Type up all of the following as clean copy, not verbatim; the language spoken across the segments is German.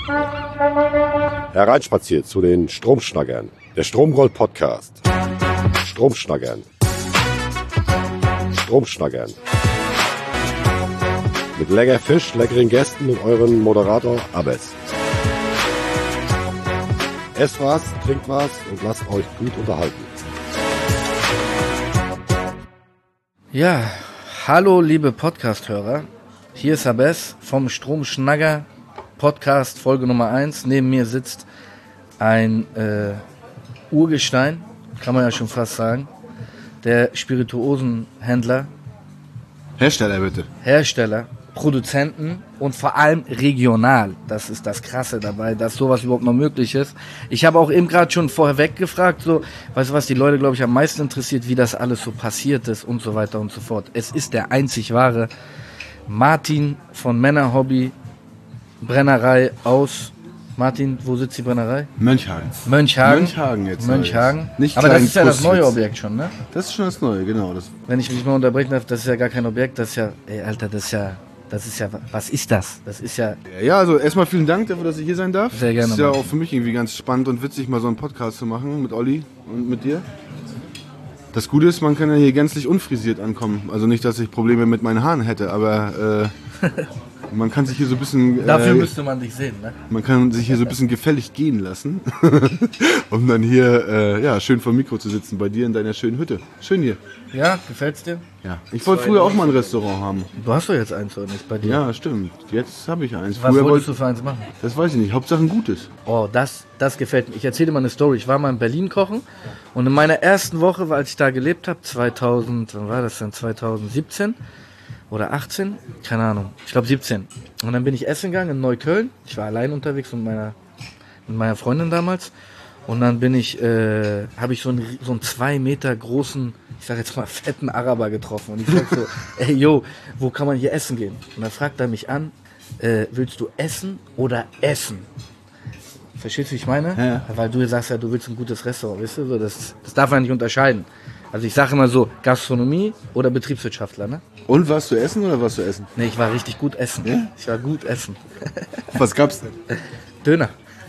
Hereinspaziert zu den Stromschnackern. Der Stromgold-Podcast. Stromschnackern. Stromschnackern. Mit lecker Fisch, leckeren Gästen und euren Moderator Abes. Esst was, trinkt was und lasst euch gut unterhalten. Ja, hallo liebe Podcast-Hörer. Hier ist Abes vom Stromschnacker Podcast Folge Nummer 1. Neben mir sitzt ein Urgestein, kann man ja schon fast sagen. Der Spirituosenhändler. Hersteller bitte. Hersteller, Produzenten und vor allem regional. Das ist das Krasse dabei, dass sowas überhaupt noch möglich ist. Ich habe auch eben gerade schon vorweg gefragt, so, weißt du was, die Leute, glaube ich, am meisten interessiert, wie das alles so passiert ist und so weiter und so fort. Es ist der einzig wahre Martin von Männerhobby Brennerei aus. Martin, wo sitzt die Brennerei? Mönchhagen. Mönchhagen Jetzt. Mönchhagen. Nicht aber das klein ist ja das neue Kruszwitz. Objekt schon, ne? Das ist schon das Neue, genau. Das Wenn ich mich mal unterbrechen darf, das ist ja gar kein Objekt, das ist ja, ey Alter, das ist ja, was ist das? Das ist ja, ja, also erstmal vielen Dank dafür, dass ich hier sein darf. Sehr gerne, Das ist ja Martin. auch für mich irgendwie ganz spannend und witzig, mal so einen Podcast zu machen mit Olli und mit dir. Das Gute ist, man kann ja hier gänzlich unfrisiert ankommen. Also nicht, dass ich Probleme mit meinen Haaren hätte, aber man kann sich hier so ein bisschen... dafür müsste man dich sehen, ne? Man kann sich hier so ein bisschen gefällig gehen lassen, um dann hier ja, schön vor dem Mikro zu sitzen, bei dir in deiner schönen Hütte. Schön hier. Ja, gefällt's dir? Ja. Ich wollte früher auch mal ein Restaurant haben. Du hast doch jetzt eins, oder nicht, bei dir? Ja, stimmt. Jetzt habe ich eins. Was Früher wolltest du für eins machen? Das weiß ich nicht. Hauptsache ein gutes. Oh, das gefällt mir. Ich erzähle dir mal eine Story. Ich war mal in Berlin kochen und in meiner ersten Woche, als ich da gelebt habe, wann war das denn? 2017 oder 18? Keine Ahnung. Ich glaube 17. Und dann bin ich essen gegangen in Neukölln. Ich war allein unterwegs mit meiner Freundin damals. Und dann habe ich so einen 2 Meter großen, ich sag jetzt mal fetten Araber getroffen. Und ich sag so, ey, yo, wo kann man hier essen gehen? Und dann fragt er mich an, willst du essen oder essen? Verstehst du, wie ich meine? Ja. Weil du sagst ja, du willst ein gutes Restaurant, weißt du? So, das darf man nicht unterscheiden. Also ich sage immer so, Gastronomie oder Betriebswirtschaftler, ne? Und warst du essen oder warst du essen? Ne, ich war richtig gut essen. Ja? Ich war gut essen. Was gab's denn? Döner.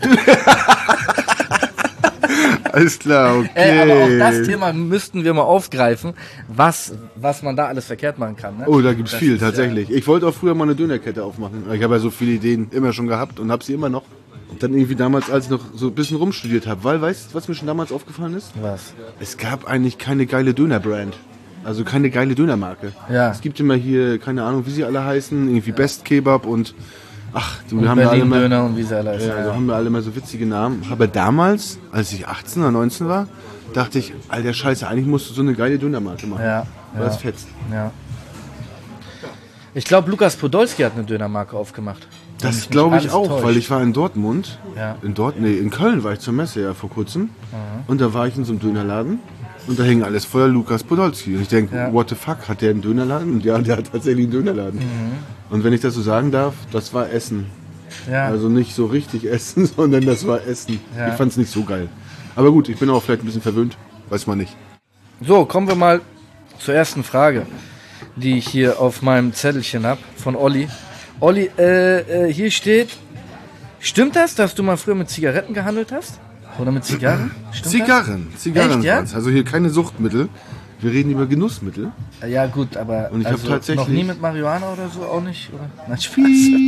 Alles klar, okay. Ey, aber auch das Thema müssten wir mal aufgreifen, was man da alles verkehrt machen kann. Ne? Oh, da gibt's Das viel, ist tatsächlich. Ich wollte auch früher mal eine Dönerkette aufmachen. Ich habe ja so viele Ideen immer schon gehabt und habe sie immer noch. Und dann irgendwie damals, als ich noch so ein bisschen rumstudiert habe, weil, weißt du, was mir schon damals aufgefallen ist? Was? Es gab eigentlich keine geile Dönerbrand. Also keine geile Dönermarke. Ja. Es gibt immer hier, keine Ahnung, wie sie alle heißen, irgendwie Best Kebab und ach, die haben ja alle Berlin mal, Döner und wie sie alle heißen. ja, da haben wir alle mal so witzige Namen. Aber damals, als ich 18 oder 19 war, dachte ich, alter Scheiße, eigentlich musst du so eine geile Dönermarke machen. Ja, Weil das fetzt. ja. Ich glaube, Lukas Podolski hat eine Dönermarke aufgemacht. Wenn mich Das nicht glaube ich alles auch, täuscht. weil ich war in Dortmund. Ja. In Köln war ich zur Messe ja vor kurzem. Und da war ich in so einem Dönerladen. Und da hing alles voller Lukas Podolski. Und ich denke, Ja. what the fuck, hat der einen Dönerladen? Und ja, der hat tatsächlich einen Dönerladen. Und wenn ich das so sagen darf, das war Essen. Ja. Also nicht so richtig Essen, sondern das war Essen. Ja. Ich fand es nicht so geil. Aber gut, ich bin auch vielleicht ein bisschen verwöhnt. Weiß man nicht. So, kommen wir mal zur ersten Frage, die ich hier auf meinem Zettelchen habe, von Olli. Olli, hier steht, stimmt das, dass du mal früher mit Zigaretten gehandelt hast? Oder mit Zigarren? Stimmt Zigarren Echt, ja? waren's. Also hier keine Suchtmittel. Wir reden über Genussmittel. das? Ja gut, aber Und ich hab tatsächlich- noch nie mit Marihuana oder so, auch nicht? Oder? Nein, Spaß.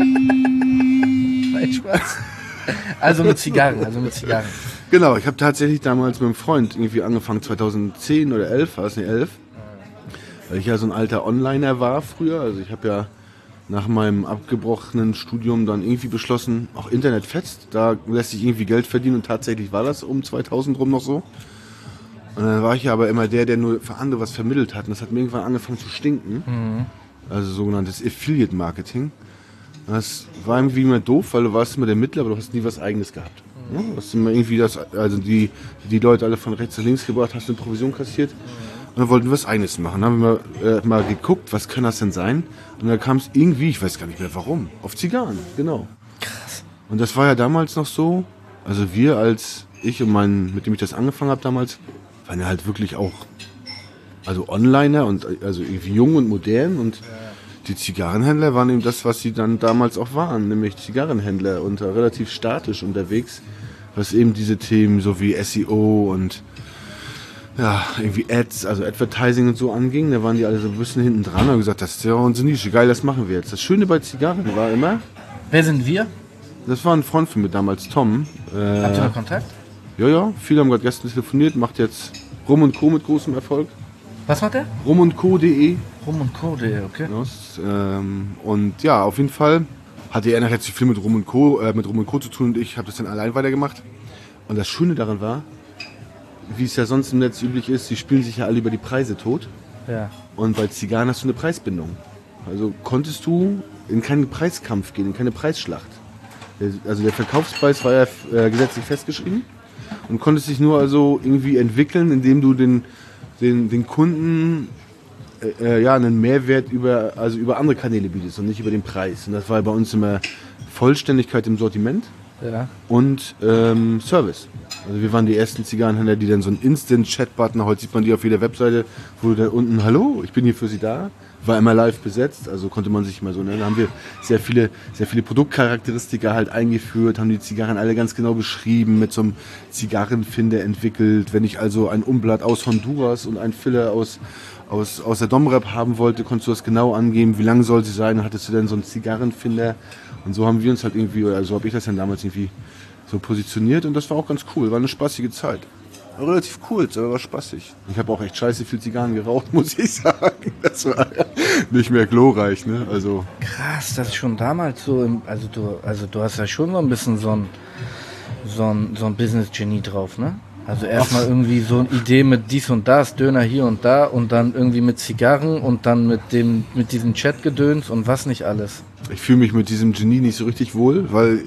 Nein, Spaß. Also mit Zigarren. Genau, ich habe tatsächlich damals mit einem Freund irgendwie angefangen, 2010 oder 11, war es nicht 11? Weil ich ja so ein alter Onliner war früher. Also ich habe ja nach meinem abgebrochenen Studium dann irgendwie beschlossen, auch Internet fetzt, da lässt sich irgendwie Geld verdienen und tatsächlich war das um 2000 rum noch so. Und dann war ich ja aber immer der nur für andere was vermittelt hat und das hat mir irgendwann angefangen zu stinken. Also sogenanntes Affiliate Marketing. Das war irgendwie immer doof, weil du warst immer der Mittler, aber du hast nie was Eigenes gehabt. Ja, du hast immer irgendwie also die Leute alle von rechts nach links gebracht, hast eine Provision kassiert. Und dann wollten wir was Eigenes machen. Dann haben wir mal geguckt, was kann das denn sein? Und dann kam es irgendwie, ich weiß gar nicht mehr warum, auf Zigarren, genau. Krass. Und das war ja damals noch so, also wir als ich und mit dem ich das angefangen habe damals, waren ja halt wirklich auch, also Onliner und also irgendwie jung und modern und die Zigarrenhändler waren eben das, was sie dann damals auch waren, nämlich Zigarrenhändler und relativ statisch unterwegs, was eben diese Themen so wie SEO und ja, irgendwie Ads, also Advertising und so anging. Da waren die alle so ein bisschen hinten dran und haben gesagt, das ist ja unsere Nische, geil, das machen wir jetzt. Das Schöne bei Zigarren war immer, Wer sind wir? das war ein Freund von mir damals, Tom. Habt ihr noch Kontakt? Ja, viele haben gerade gestern telefoniert, macht jetzt Rum & Co. mit großem Erfolg. Was macht der? rumundco.de. Rum und Co.de, okay. Und ja, auf jeden Fall hatte er nachher viel mit Rum & Co. Zu tun und ich habe das dann allein weitergemacht. Und das Schöne daran war, wie es ja sonst im Netz üblich ist, die spielen sich ja alle über die Preise tot. Ja. Und bei Zigarren hast du eine Preisbindung. Also konntest du in keinen Preiskampf gehen, in keine Preisschlacht. Also der Verkaufspreis war ja gesetzlich festgeschrieben und konntest dich nur also irgendwie entwickeln, indem du den Kunden einen Mehrwert über andere Kanäle bietest und nicht über den Preis. Und das war bei uns immer Vollständigkeit im Sortiment Ja. und Service. Also wir waren die ersten Zigarrenhändler, die dann so einen Instant-Chat-Button, heute sieht man die auf jeder Webseite, wo du da unten, hallo, ich bin hier für Sie da, war immer live besetzt, also konnte man sich immer so nennen. Da haben wir sehr viele Produktcharakteristika halt eingeführt, haben die Zigarren alle ganz genau beschrieben, mit so einem Zigarrenfinder entwickelt. Wenn ich also ein Umblatt aus Honduras und ein Filler aus der Domrep haben wollte, konntest du das genau angeben, wie lang soll sie sein, dann hattest du dann so einen Zigarrenfinder und so haben wir uns halt irgendwie, oder so habe ich das dann damals irgendwie so positioniert und das war auch ganz cool, war eine spaßige Zeit. War relativ kurz, aber war spaßig. Ich habe auch echt scheiße viel Zigarren geraucht, muss ich sagen. Das war nicht mehr glorreich, ne? Also Krass, das ist schon damals so, du hast ja schon so ein bisschen so ein Business-Genie drauf, ne? Also erstmal irgendwie so eine Idee mit dies und das, Döner hier und da und dann irgendwie mit Zigarren und dann mit diesem Chatgedöns und was nicht alles. ich fühle mich mit diesem Genie nicht so richtig wohl, weil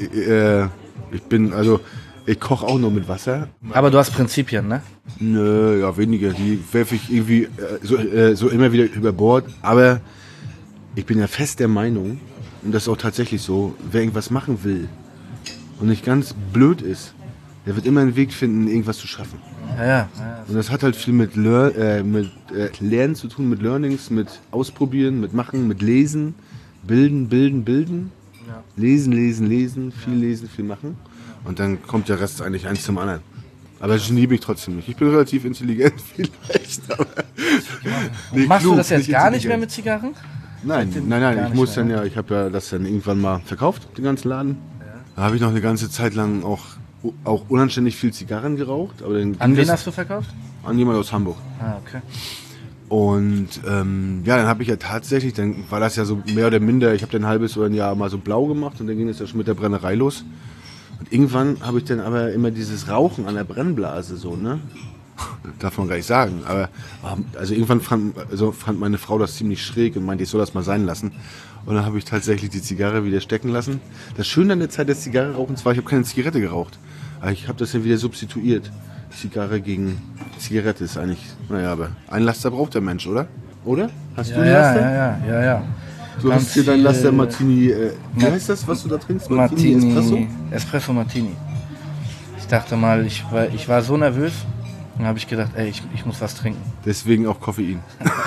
ich koche auch nur mit Wasser. Aber du hast Prinzipien, ne? Nö, ja, weniger. Die werfe ich irgendwie so immer wieder über Bord. Aber ich bin ja fest der Meinung, und das ist auch tatsächlich so, wer irgendwas machen will und nicht ganz blöd ist, der wird immer einen Weg finden, irgendwas zu schaffen. Ja. Und das hat halt viel mit Lernen zu tun, mit Learnings, mit Ausprobieren, mit Machen, mit Lesen, Bilden. Ja. Lesen, viel machen. Und dann kommt der Rest eigentlich eins zum anderen. Aber Genie bin ich trotzdem nicht. Ich bin relativ intelligent vielleicht, aber Machst klug, du das jetzt gar nicht mehr intelligent. mit Zigarren? Nein. Ich habe ja das dann irgendwann mal verkauft, den ganzen Laden. Ja. Da habe ich noch eine ganze Zeit lang auch unanständig viel Zigarren geraucht. Aber dann An wen hast du verkauft? An jemand aus Hamburg. Ah, okay. Und dann habe ich ja tatsächlich, dann war das ja so mehr oder minder, ich habe dann ein halbes oder ein Jahr mal so blau gemacht und dann ging es ja schon mit der Brennerei los. Und irgendwann habe ich dann aber immer dieses Rauchen an der Brennblase so, ne? Darf man gar nicht sagen. Aber also irgendwann fand meine Frau das ziemlich schräg und meinte, ich soll das mal sein lassen. Und dann habe ich tatsächlich die Zigarre wieder stecken lassen. Das Schöne an der Zeit des Zigarrenrauchens war, ich habe keine Zigarette geraucht. Aber ich habe das ja wieder substituiert. Zigarre gegen Zigarette ist eigentlich, naja, aber ein Laster braucht der Mensch, oder? Oder? Hast du einen Laster? Ja. Du hast dir dein Laster Martini, wie heißt das, was du da trinkst? Martini Espresso Martini. Ich dachte mal, ich war so nervös, dann habe ich gedacht, ey, ich muss was trinken. Deswegen auch Koffein.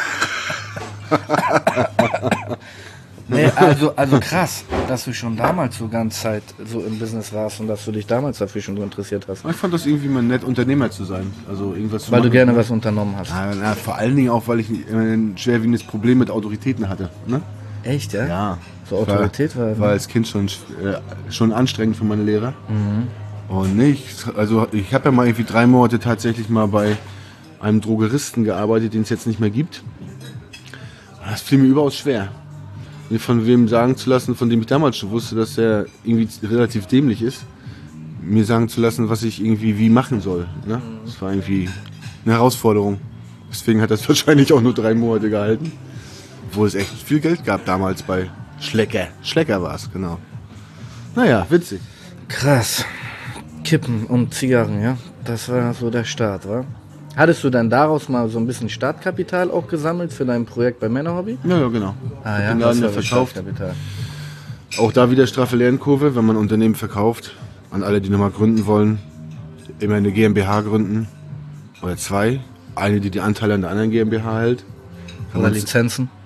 Nee, also krass, dass du schon damals so ganz Zeit so im Business warst und dass du dich damals dafür schon so interessiert hast. Ich fand das irgendwie mal nett, Unternehmer zu sein. Also irgendwas zu Weil machen. du gerne was unternommen hast. Na, vor allen Dingen auch, weil ich ein schwerwiegendes Problem mit Autoritäten hatte. Ne? Echt, ja? Ja. So Autorität war als Kind schon anstrengend für meine Lehrer. Mhm. Und ich habe ja mal irgendwie 3 Monate tatsächlich mal bei einem Drogeristen gearbeitet, den es jetzt nicht mehr gibt. Das fiel mir überaus schwer. Mir von wem sagen zu lassen, von dem ich damals schon wusste, dass er irgendwie relativ dämlich ist, mir sagen zu lassen, was ich irgendwie wie machen soll. Ne? Das war irgendwie eine Herausforderung. Deswegen hat das wahrscheinlich auch nur 3 Monate gehalten. Obwohl es echt viel Geld gab damals bei Schlecker. Schlecker war es, genau. Naja, witzig. Krass. Kippen und Zigarren, ja. Das war so der Start, wa? Hattest du dann daraus mal so ein bisschen Startkapital auch gesammelt für dein Projekt bei Männerhobby? Ja, genau. Ah ja, den was Laden ja war das verkauft. Startkapital? Auch da wieder straffe Lernkurve, wenn man Unternehmen verkauft. An alle, die nochmal gründen wollen, immer eine GmbH gründen. Oder 2. Eine, die Anteile an der anderen GmbH hält. Oder Lizenzen?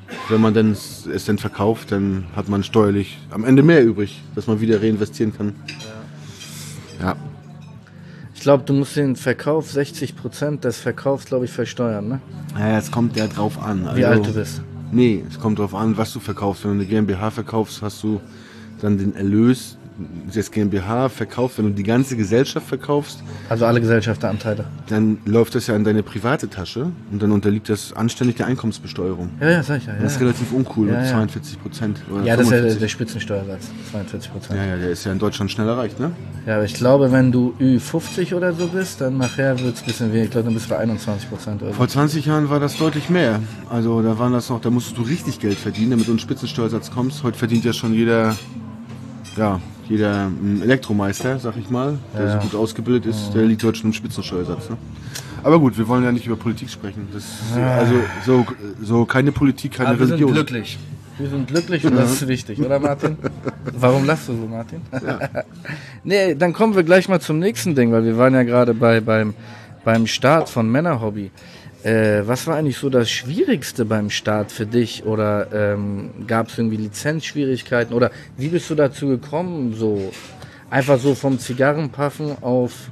wenn man dann es dann verkauft, dann hat man steuerlich am Ende mehr übrig, dass man wieder reinvestieren kann. Ja. Ich glaube, du musst den Verkauf 60% des Verkaufs, glaube ich, versteuern, ne? Ja, es kommt ja drauf an. Wie alt du bist. Nee, es kommt drauf an, was du verkaufst. Wenn du eine GmbH verkaufst, hast du dann den Erlös des GmbH verkauft. Wenn du die ganze Gesellschaft verkaufst, Also alle Gesellschafteranteile. dann läuft das ja in deine private Tasche und dann unterliegt das anständig der Einkommensbesteuerung. Ja, sag ich ja. Das ist relativ uncool Ja, mit ja. 42% oder Ja, das ist ja 45%. der Spitzensteuersatz, 42%. Ja, der ist ja in Deutschland schnell erreicht, ne? Ja, aber ich glaube, wenn du Ü50 oder so bist, dann nachher wird es ein bisschen weniger. Ich glaube, dann bist du bei 21% oder so. Vor 20 Jahren war das deutlich mehr. Also da waren das noch, da musstest du richtig Geld verdienen, damit du einen Spitzensteuersatz kommst. Heute verdient ja schon jeder Elektromeister, sag ich mal, der so gut ausgebildet ist, der liegt heute schon im Spitzensteuersatz. Ne? Aber gut, wir wollen ja nicht über Politik sprechen. Das, also so keine Politik, keine Aber wir sind Religion. glücklich. Wir sind glücklich und das ist wichtig, oder Martin? Warum lachst du so, Martin? Ja. Nee, dann kommen wir gleich mal zum nächsten Ding, weil wir waren ja gerade beim Start von Männerhobby. Was war eigentlich so das Schwierigste beim Start für dich? Oder gab es irgendwie Lizenzschwierigkeiten? Oder wie bist du dazu gekommen, so einfach so vom Zigarrenpuffen auf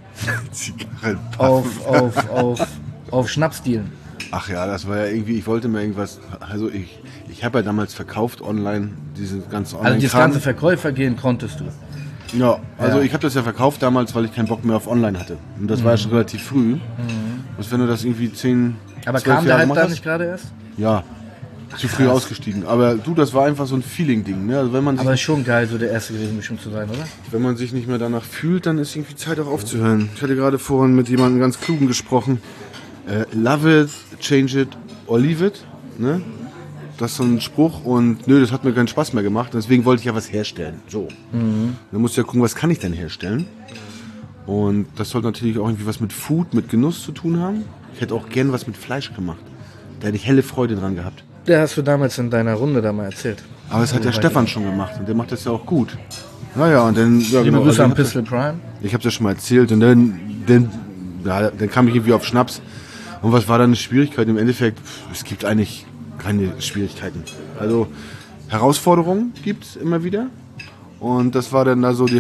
Schnapsdealen? Ach ja, das war ja irgendwie, ich wollte mir irgendwas, also ich habe ja damals verkauft online, diese ganze online Also das ganze Verkäufergehen konntest du? Ja, also ich habe das ja verkauft damals, weil ich keinen Bock mehr auf online hatte. Und das war ja schon relativ früh. Und wenn du das irgendwie 10, Aber 12 kam der Jahre halt gemacht da hast, nicht gerade erst? ja, zu früh ausgestiegen. Aber du, das war einfach so ein Feeling-Ding. Ne? Also wenn man sich, Aber ist schon geil, so der Erste gewesen bestimmt zu sein, oder? wenn man sich nicht mehr danach fühlt, dann ist irgendwie Zeit auch aufzuhören. Ich hatte gerade vorhin mit jemandem ganz Klugen gesprochen. Love it, change it or leave it. Ne? Das ist so ein Spruch und nö, das hat mir keinen Spaß mehr gemacht. Deswegen wollte ich ja was herstellen. So. Dann musst du ja gucken, was kann ich denn herstellen? Und das sollte natürlich auch irgendwie was mit Food, mit Genuss zu tun haben. Ich hätte auch gern was mit Fleisch gemacht. Da hätte ich helle Freude dran gehabt. Der hast du damals in deiner Runde da mal erzählt. Aber das hat der Stefan schon gemacht und der macht das ja auch gut. Naja, und dann... Ja, Liebe Grüße also an Pistol Prime. ich hab's ja schon mal erzählt und dann kam ich irgendwie auf Schnaps. Und was war dann eine Schwierigkeit? Im Endeffekt, es gibt eigentlich keine Schwierigkeiten. Also Herausforderungen gibt's immer wieder. Und das war dann da so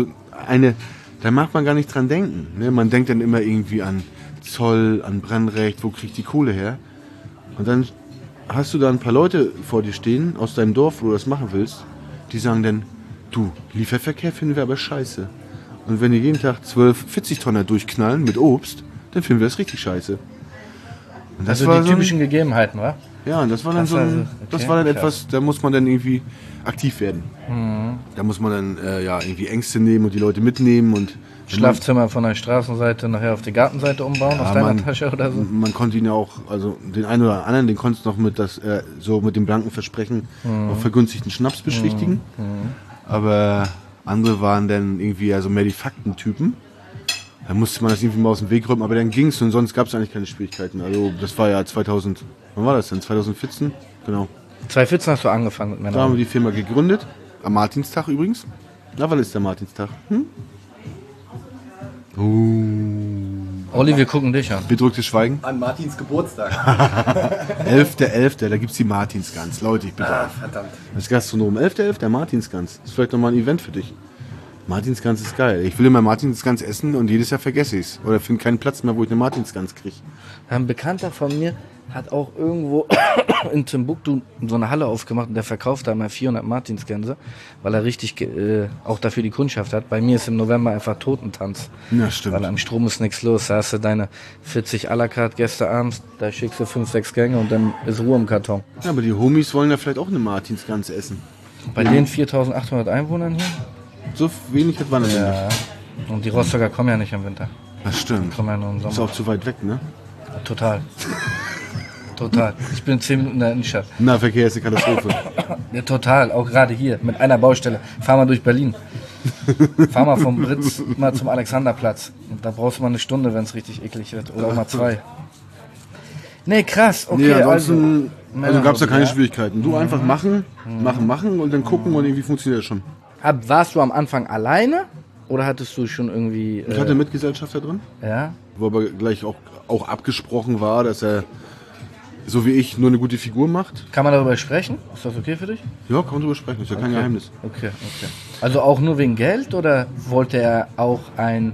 da mag man gar nicht dran denken. Ne? Man denkt dann immer irgendwie an Zoll, an Brennrecht, wo krieg ich die Kohle her? Und dann hast du da ein paar Leute vor dir stehen, aus deinem Dorf, wo du das machen willst, die sagen dann, du, Lieferverkehr finden wir aber scheiße. Und wenn die jeden Tag 12 40-Tonner durchknallen mit Obst, dann finden wir das richtig scheiße. Und das Also war die so typischen Gegebenheiten, wa? ja, und das war dann Das so also, ein, das okay, war dann krass. etwas, da muss man dann irgendwie aktiv werden. Da muss man dann irgendwie Ängste nehmen und die Leute mitnehmen und Schlafzimmer von der Straßenseite nachher auf die Gartenseite umbauen, aus deiner Tasche oder so? Man konnte ihn ja auch, also den einen oder anderen, den konntest du noch mit so mit dem blanken Versprechen auf vergünstigten Schnaps beschwichtigen. Aber andere waren dann irgendwie ja so mehr die Faktentypen. Da musste man das irgendwie mal aus dem Weg räumen, aber dann ging's und sonst gab es eigentlich keine Schwierigkeiten. Also das war ja 2000, wann war das denn? 2014? Genau. 2014 hast du angefangen mit Da haben Männern. wir die Firma gegründet. Am Martinstag übrigens. Na, wann ist der Martinstag? Olli, wir gucken dich an. Bedrücktes Schweigen. An Martins Geburtstag. 11.11., da gibt's die Martinsgans. Leute, ich bitte auf. Verdammt. Das Gastronom. 11.11., Martinsgans. Das ist vielleicht nochmal ein Event für dich. Martinsgans ist geil. Ich will immer Martinsgans essen und jedes Jahr vergesse ich's. Oder finde keinen Platz mehr, wo ich eine Martinsgans kriege. Ein Bekannter von mir hat auch irgendwo in Timbuktu so eine Halle aufgemacht und der verkauft da mal 400 Martinsgänse, weil er richtig auch dafür die Kundschaft hat. Bei mir ist im November einfach Totentanz. Ja, stimmt. Weil am Strom ist nichts los. Da hast du deine 40 à la carte Gäste abends, da schickst du 5, 6 Gänge und dann ist Ruhe im Karton. Ja, aber die Homies wollen ja vielleicht auch eine Martinsgans essen. Bei den 4.800 Einwohnern hier? So wenig hat man das nicht. Ja. Und die Rostocker kommen ja nicht im Winter. Das stimmt. Kommen ja nur im Ist Sommer. auch zu weit weg, ne? Total. Total. Ich bin 10 Minuten in der Innenstadt. Nahverkehr ist eine Katastrophe. Ja, total. Auch gerade hier mit einer Baustelle. Fahr mal durch Berlin. Fahr mal vom Britz mal zum Alexanderplatz. Und da brauchst du mal eine Stunde, wenn es richtig eklig wird. Oder auch mal 2. Nee, krass. Okay, Nee, ansonsten also gab es da keine ja. Schwierigkeiten. Du einfach machen und dann gucken und irgendwie funktioniert das schon. Warst du am Anfang alleine? Oder hattest du schon irgendwie... Ich hatte Mitgesellschafter drin, ja? wo aber gleich auch abgesprochen war, dass er so wie ich, nur eine gute Figur macht. Kann man darüber sprechen? Ist das okay für dich? Ja, kann man drüber sprechen, ist ja kein Geheimnis. Okay. Also auch nur wegen Geld oder wollte er auch einen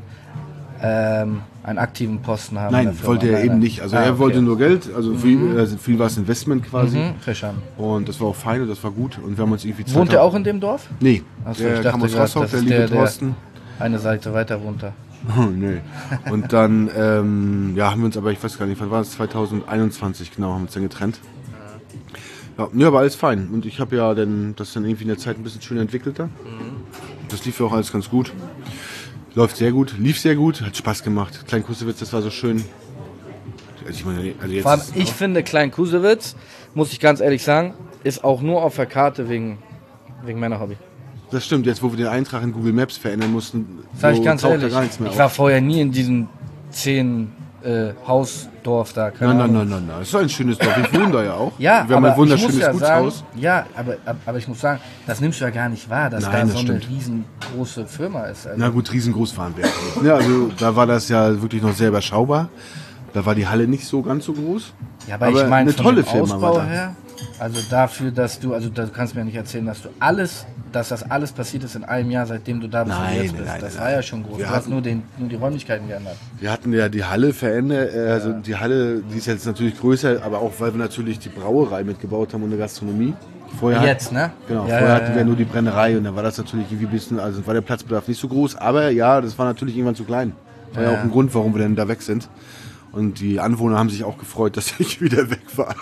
aktiven Posten haben? Nein, wollte er eben nicht. Also er wollte nur Geld, also viel war es Investment quasi. Verstanden. Und das war auch fein und das war gut. Und wir haben uns irgendwie Wohnt er auch in dem Dorf? Nee, Achso, der kam aus Rostock, der liebe Thorsten. Eine Seite weiter runter. Nee. Und dann haben wir uns aber, ich weiß gar nicht, wann war es? 2021, genau, haben wir uns dann getrennt. Ja, nee, aber alles fein. Und ich habe ja das dann irgendwie in der Zeit ein bisschen schön entwickelt da. Das lief ja auch alles ganz gut. Läuft sehr gut, lief sehr gut, hat Spaß gemacht. Klein Kusewitz, das war so schön. Also ich meine, jetzt Vor allem, ich finde, Klein Kusewitz, muss ich ganz ehrlich sagen, ist auch nur auf der Karte wegen Männerhobby. Das stimmt, jetzt wo wir den Eintrag in Google Maps verändern mussten, sag ich ganz ehrlich, gar nichts mehr ich war vorher nie in diesem 10 Hausdorf da. Nein. Das ist ein schönes Dorf. Ich wohne da ja auch. Ja, wir haben ein wunderschönes ja Gutshaus. Sagen, ja, aber ich muss sagen, das nimmst du ja gar nicht wahr, dass Nein, da so stimmt. eine riesengroße Firma ist. Also Na gut, riesengroß waren wir. Ja, also da war das ja wirklich noch sehr überschaubar. Da war die Halle nicht so ganz so groß. Ja, aber ich meine, eine von tolle dem Firma Ausbau war da. her, also dafür, dass du kannst mir ja nicht erzählen, dass das alles passiert ist in einem Jahr, seitdem du da bist, wo du jetzt bist. Das war ja schon groß. Du hast nur die Räumlichkeiten geändert. Wir hatten ja die Halle verändert, also die Halle, die ist jetzt natürlich größer, aber auch weil wir natürlich die Brauerei mitgebaut haben und eine Gastronomie. Vorher Jetzt, ne? Genau, Ja, vorher hatten ja. wir nur die Brennerei und dann war das natürlich irgendwie ein bisschen, also war der Platzbedarf nicht so groß, aber ja, das war natürlich irgendwann zu klein. War ja auch ein Grund, warum wir denn da weg sind. Und die Anwohner haben sich auch gefreut, dass ich wieder weg war.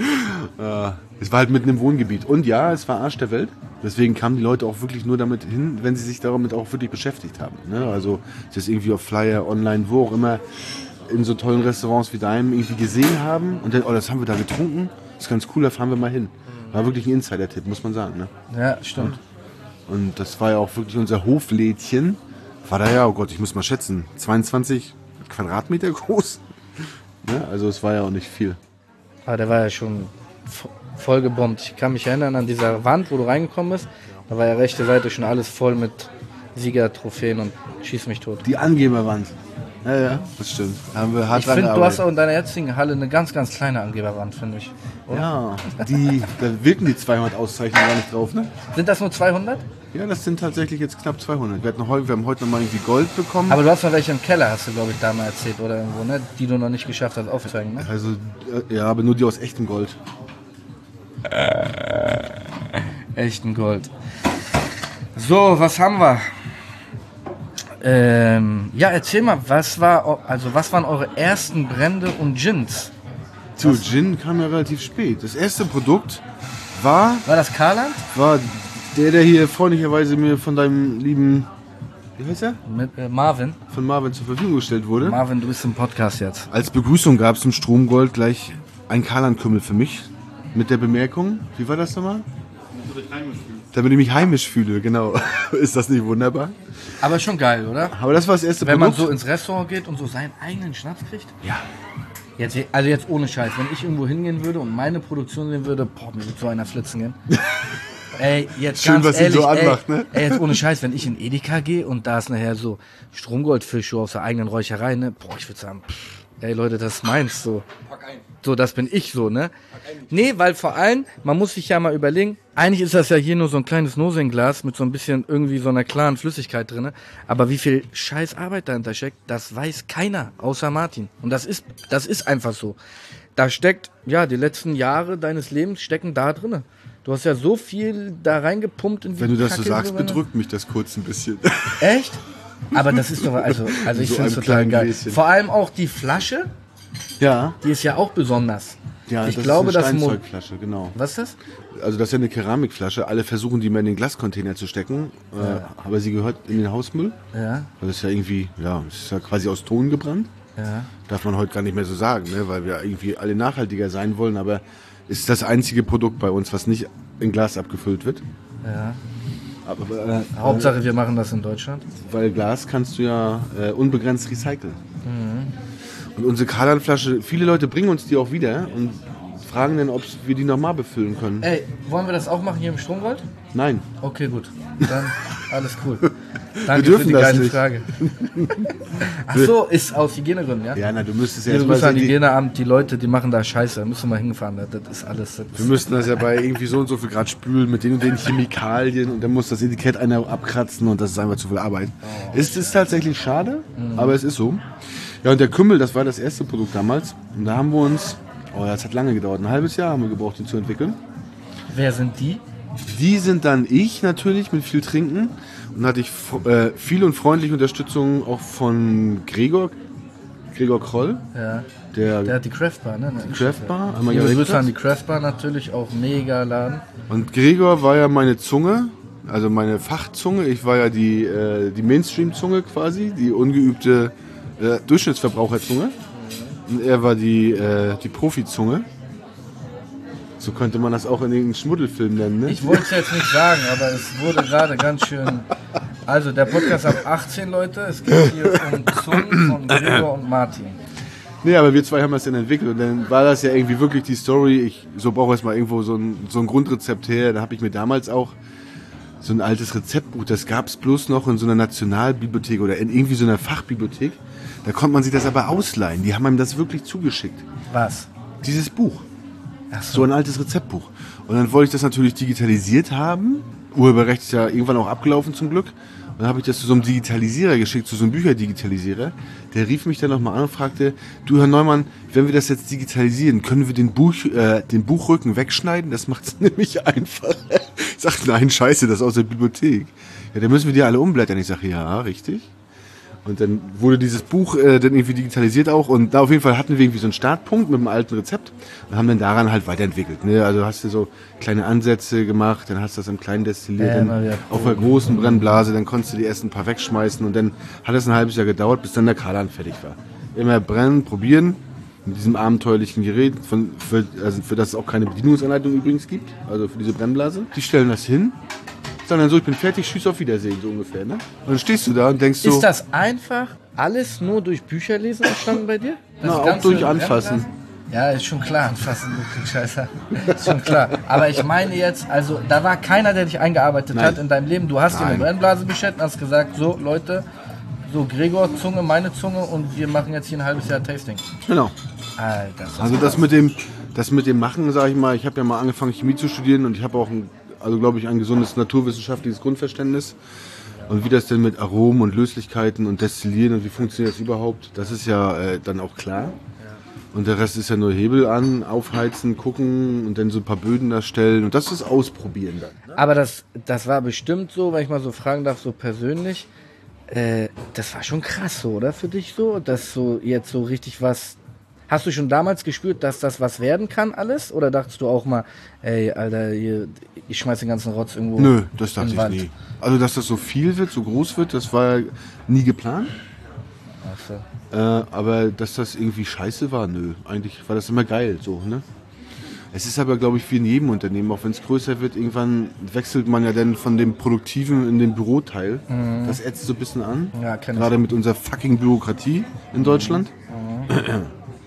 Es war halt mitten im Wohngebiet. Und ja, es war Arsch der Welt. Deswegen kamen die Leute auch wirklich nur damit hin, wenn sie sich damit auch wirklich beschäftigt haben. Ne? Also das irgendwie auf Flyer, online, wo auch immer, in so tollen Restaurants wie deinem irgendwie gesehen haben. Und dann, das haben wir da getrunken. Das ist ganz cool, da fahren wir mal hin. War wirklich ein Insider-Tipp, muss man sagen. Ne? Ja, stimmt. Und das war ja auch wirklich unser Hoflädchen. War da ja, oh Gott, ich muss mal schätzen, 22 Quadratmeter groß. Ne? Also es war ja auch nicht viel. Aber der war ja schon voll gebombt. Ich kann mich erinnern an dieser Wand, wo du reingekommen bist. Da war ja rechte Seite schon alles voll mit Siegertrophäen und schieß mich tot. Die Angeberwand. Ja, das stimmt. Da haben wir hart Ich finde, du gearbeitet. hast auch in deiner jetzigen Halle eine ganz, ganz kleine Angeberwand, finde ich. Oder? Ja, da wirken die 200 Auszeichnungen gar nicht drauf, ne? Sind das nur 200? Ja, das sind tatsächlich jetzt knapp 200. Wir haben heute nochmal irgendwie Gold bekommen. Aber du hast noch welche im Keller, hast du, glaube ich, da mal erzählt oder irgendwo, ne? Die du noch nicht geschafft hast aufzuzeigen, ne? Also, ja, aber nur die aus echtem Gold. Echten Gold. So, was haben wir? Ja, erzähl mal, was waren eure ersten Brände und Gins? Zu Gin kam ja relativ spät. Das erste Produkt war das Karland? der hier freundlicherweise mir von deinem lieben, wie heißt er? Mit Marvin. Von Marvin zur Verfügung gestellt wurde. Marvin, du bist im Podcast jetzt. Als Begrüßung gab es im Stromgold gleich ein Karlandkümmel für mich. Mit der Bemerkung, wie war das nochmal? Damit ich mich heimisch fühle, genau. Ist das nicht wunderbar? Aber schon geil, oder? Aber das war das erste Wenn man Produkt. so ins Restaurant geht und so seinen eigenen Schnaps kriegt. Ja. Jetzt ohne Scheiß, wenn ich irgendwo hingehen würde und meine Produktion sehen würde, boah, mir würde so einer flitzen gehen. Ey, jetzt Schön, ganz was ihn ehrlich, so anmacht, ne? Ey, jetzt ohne Scheiß, wenn ich in Edeka gehe und da ist nachher so Stromgoldfisch aus der eigenen Räucherei, ne? Boah, ich würde sagen, ey Leute, das ist meins so. So, das bin ich so, ne? Nee, weil vor allem, man muss sich ja mal überlegen, eigentlich ist das ja hier nur so ein kleines Nosinglas mit so ein bisschen irgendwie so einer klaren Flüssigkeit drinne, aber wie viel scheiß Arbeit dahinter steckt, das weiß keiner, außer Martin. Und das ist einfach so. Da steckt, ja, die letzten Jahre deines Lebens stecken da drinne. Du hast ja so viel da reingepumpt in die Wenn du das so Kacke sagst, drinne. bedrückt mich das kurz ein bisschen. Echt? Aber das ist doch, also ich So finde es einem total kleinen geil. Gläschen. Vor allem auch die Flasche, Ja. die ist ja auch besonders. Ja, Ich das glaube, ist eine das Mo- Steinzeugflasche, genau. Was ist das? Also das ist ja eine Keramikflasche. Alle versuchen, die mal in den Glascontainer zu stecken. Aber sie gehört in den Hausmüll. Ja, Das ist ja irgendwie, ja, das ist ja quasi aus Ton gebrannt. ja. Darf man heute gar nicht mehr so sagen, ne? Weil wir irgendwie alle nachhaltiger sein wollen. Aber ist das einzige Produkt bei uns, was nicht in Glas abgefüllt wird. Ja. Aber, Hauptsache, wir machen das in Deutschland. weil Glas kannst du ja unbegrenzt recyceln. Und unsere Karlandflasche, viele Leute bringen uns die auch wieder und fragen dann, ob wir die nochmal befüllen können. Ey, wollen wir das auch machen hier im Stromgold? Nein. Okay, gut. Dann alles cool. Danke für die geile Frage. Ach so, ist aus Hygienegründen, ja? Ja, na, du müsstest ja Du erstmal bist an Hygieneamt, die Leute, die machen da Scheiße, da müssen wir mal hinfahren, das ist alles. wir müssten das ja bei irgendwie so und so viel Grad spülen mit den und den Chemikalien und dann muss das Etikett einer abkratzen und das ist einfach zu viel Arbeit. Es ist tatsächlich schade, aber es ist so. Ja, und der Kümmel, das war das erste Produkt damals und da haben wir uns, das hat lange gedauert, ein halbes Jahr haben wir gebraucht, den zu entwickeln. Wer sind die? Die sind dann ich natürlich mit viel Trinken und hatte ich viel und freundliche Unterstützung auch von Gregor Kroll. Ja. Der hat die Craft Bar, ne? Die Craft Bar. Liebe Grüße an die Craft Bar natürlich, auch mega Laden. Und Gregor war ja meine Zunge, also meine Fachzunge. Ich war ja die Mainstream-Zunge quasi, die ungeübte Durchschnittsverbraucherzunge. Und er war die Profi-Zunge. So könnte man das auch in irgendeinem Schmuddelfilm nennen, ne? Ich wollte es jetzt nicht sagen, aber es wurde gerade ganz schön... Also der Podcast ab 18, Leute. Es geht hier um Zungen von Gregor und Martin. Nee, aber wir zwei haben das dann entwickelt und dann war das ja irgendwie wirklich die Story. So brauche ich mal irgendwo so ein Grundrezept her. Da habe ich mir damals auch so ein altes Rezeptbuch, das gab es bloß noch in so einer Nationalbibliothek oder in irgendwie so einer Fachbibliothek. Da konnte man sich das aber ausleihen. Die haben einem das wirklich zugeschickt. Was? Dieses Buch. Ach So ein altes Rezeptbuch. Und dann wollte ich das natürlich digitalisiert haben. Urheberrecht ist ja irgendwann auch abgelaufen zum Glück. Und dann habe ich das zu so einem Digitalisierer geschickt, zu so einem Bücherdigitalisierer. Der rief mich dann nochmal an und fragte, du Herr Neumann, wenn wir das jetzt digitalisieren, können wir den Buchrücken wegschneiden? Das macht es nämlich einfacher. Ich sage, nein, scheiße, das ist aus der Bibliothek. Ja, dann müssen wir die alle umblättern. Ich sage, ja, richtig. Und dann wurde dieses Buch dann irgendwie digitalisiert auch und da auf jeden Fall hatten wir irgendwie so einen Startpunkt mit einem alten Rezept und haben dann daran halt weiterentwickelt. Ne? Also hast du so kleine Ansätze gemacht, dann hast du das im Kleinen destilliert, dann auf einer großen Brennblase, dann konntest du die ersten paar wegschmeißen und dann hat es ein halbes Jahr gedauert, bis dann der Kalan fertig war. Immer brennen, probieren mit diesem abenteuerlichen Gerät, für das es auch keine Bedienungsanleitung übrigens gibt, also für diese Brennblase. Die stellen das hin. Dann so, ich bin fertig, tschüss, auf Wiedersehen, so ungefähr, ne? Und dann stehst du da und denkst so... Ist das einfach alles nur durch Bücherlesen entstanden bei dir? Na, auch durch Anfassen. Ja, ist schon klar, anfassen, du Klugscheißer. Ist schon klar. Aber ich meine jetzt, also da war keiner, der dich eingearbeitet hat in deinem Leben. Du hast dir eine Brennblase bestellt und hast gesagt, so Leute, so Gregor Zunge, meine Zunge und wir machen jetzt hier ein halbes Jahr Tasting. Genau. Alter. Also das mit dem Machen, sag ich mal, ich habe ja mal angefangen Chemie zu studieren und ich habe auch glaube ich, ein gesundes naturwissenschaftliches Grundverständnis. Und wie das denn mit Aromen und Löslichkeiten und Destillieren und wie funktioniert das überhaupt, das ist ja dann auch klar. Und der Rest ist ja nur Hebel an, aufheizen, gucken und dann so ein paar Böden erstellen und das ist Ausprobieren dann. Ne? Aber das war bestimmt so, wenn ich mal so fragen darf, so persönlich, das war schon krass so, oder für dich so, dass so jetzt so richtig was... Hast du schon damals gespürt, dass das was werden kann alles? Oder dachtest du auch mal, ey, Alter, ich schmeiß den ganzen Rotz irgendwo in den Wald? Nö, das dachte ich nie. Also, dass das so viel wird, so groß wird, das war nie geplant. Ach so. Aber dass das irgendwie scheiße war, nö. Eigentlich war das immer geil, so, ne? Es ist aber, glaube ich, wie in jedem Unternehmen, auch wenn es größer wird, irgendwann wechselt man ja dann von dem Produktiven in den Büroteil. Mhm. Das ätzt so ein bisschen an. Ja, gerade mit unserer fucking Bürokratie in Deutschland. Mhm.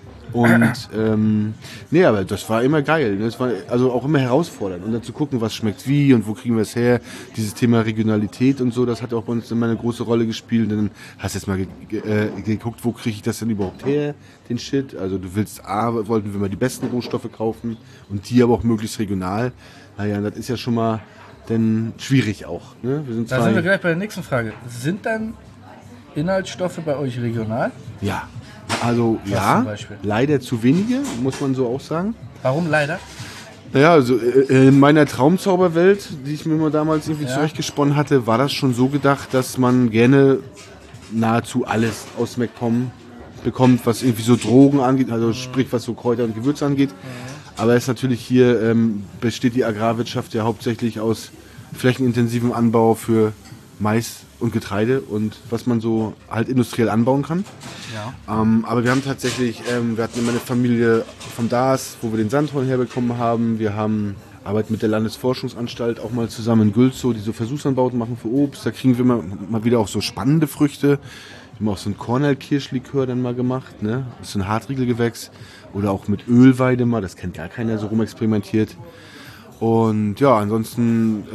Und nee, aber das war immer geil. Ne? Das war also auch immer herausfordernd. Und dann zu gucken, was schmeckt wie und wo kriegen wir es her. Dieses Thema Regionalität und so, das hat auch bei uns immer eine große Rolle gespielt. Und dann hast du jetzt mal geguckt, wo kriege ich das denn überhaupt her, den Shit. Also du wollten wir mal die besten Rohstoffe kaufen und die aber auch möglichst regional. Naja, das ist ja schon mal dann schwierig auch. Ne? Sind wir gleich bei der nächsten Frage. Sind dann Inhaltsstoffe bei euch regional? Ja. Also ja, leider zu wenige, muss man so auch sagen. Warum leider? Naja, also in meiner Traumzauberwelt, die ich mir mal damals irgendwie zurechtgesponnen hatte, war das schon so gedacht, dass man gerne nahezu alles aus MacPom bekommt, was irgendwie so Drogen angeht, also sprich was so Kräuter und Gewürze angeht. Aber es ist natürlich hier, besteht die Agrarwirtschaft ja hauptsächlich aus flächenintensivem Anbau für Mais und Getreide und was man so halt industriell anbauen kann. Ja. Aber wir haben tatsächlich, wir hatten meine Familie vom DAS, wo wir den Sandhorn herbekommen haben. Wir haben Arbeit mit der Landesforschungsanstalt auch mal zusammen in Gülzow, die so Versuchsanbauten machen für Obst. Da kriegen wir mal wieder auch so spannende Früchte. Wir haben auch so ein Kornelkirschlikör dann mal gemacht, ne? Das ist so ein Hartriegelgewächs. Oder auch mit Ölweide mal, das kennt gar keiner, so rumexperimentiert. Und ja, ansonsten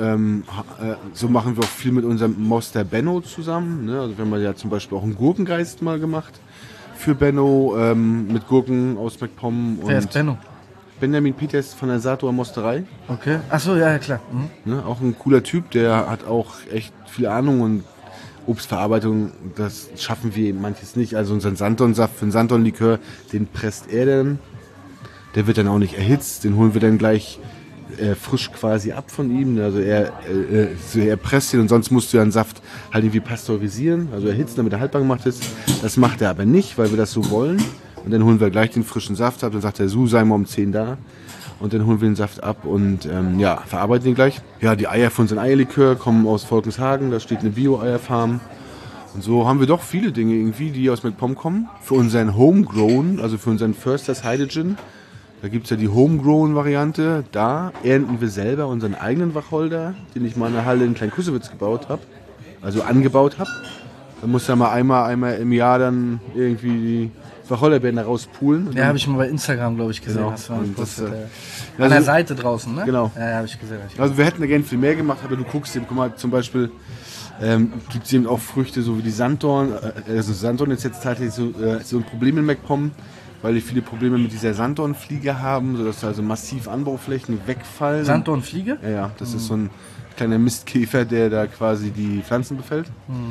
so machen wir auch viel mit unserem Moster Benno zusammen. Ne? Also wir haben ja zum Beispiel auch einen Gurkengeist mal gemacht für Benno mit Gurken aus MacPom. Wer ist Benno? Benjamin Peters von der Sator Mosterei. Okay. Achso, ja, klar. Mhm. Ne? Auch ein cooler Typ, der hat auch echt viel Ahnung und Obstverarbeitung, das schaffen wir manches nicht. Also unseren Sanddornsaft für den Sanddornlikör, den presst er dann. Der wird dann auch nicht erhitzt, den holen wir dann gleich frisch quasi ab von ihm. Also er presst ihn und sonst musst du ja einen Saft halt irgendwie pasteurisieren, also erhitzen, damit er haltbar gemacht ist. Das macht er aber nicht, weil wir das so wollen. Und dann holen wir gleich den frischen Saft ab. Dann sagt er, sei mal um 10 da. Und dann holen wir den Saft ab und verarbeiten den gleich. Ja, die Eier von unserem Eierlikör kommen aus Volkenshagen. Da steht eine Bio-Eierfarm. Und so haben wir doch viele Dinge irgendwie, die aus MacPom kommen. Für unseren Homegrown, also für unseren Försters Hydrogen, da gibt es ja die Homegrown-Variante. Da ernten wir selber unseren eigenen Wacholder, den ich mal in der Halle in Klein-Kussewitz gebaut habe. Also angebaut habe. Da muss ja mal einmal im Jahr dann irgendwie die Wacholderbeeren da rauspulen. Ja, habe ich mal bei Instagram, glaube ich, gesehen. Genau. Hast du mal gepostet, Und das, an der Seite draußen, ne? Genau. Ja, habe ich gesehen. Also wir hätten da gerne viel mehr gemacht, aber du guckst eben, guck mal, zum Beispiel gibt es eben auch Früchte, so wie die Sanddorn. Also Sanddorn ist jetzt tatsächlich so ein Problem in MacPom, weil die viele Probleme mit dieser Sanddornfliege haben, sodass also massiv Anbauflächen wegfallen. Sanddornfliege? Ja, das ist so ein kleiner Mistkäfer, der da quasi die Pflanzen befällt.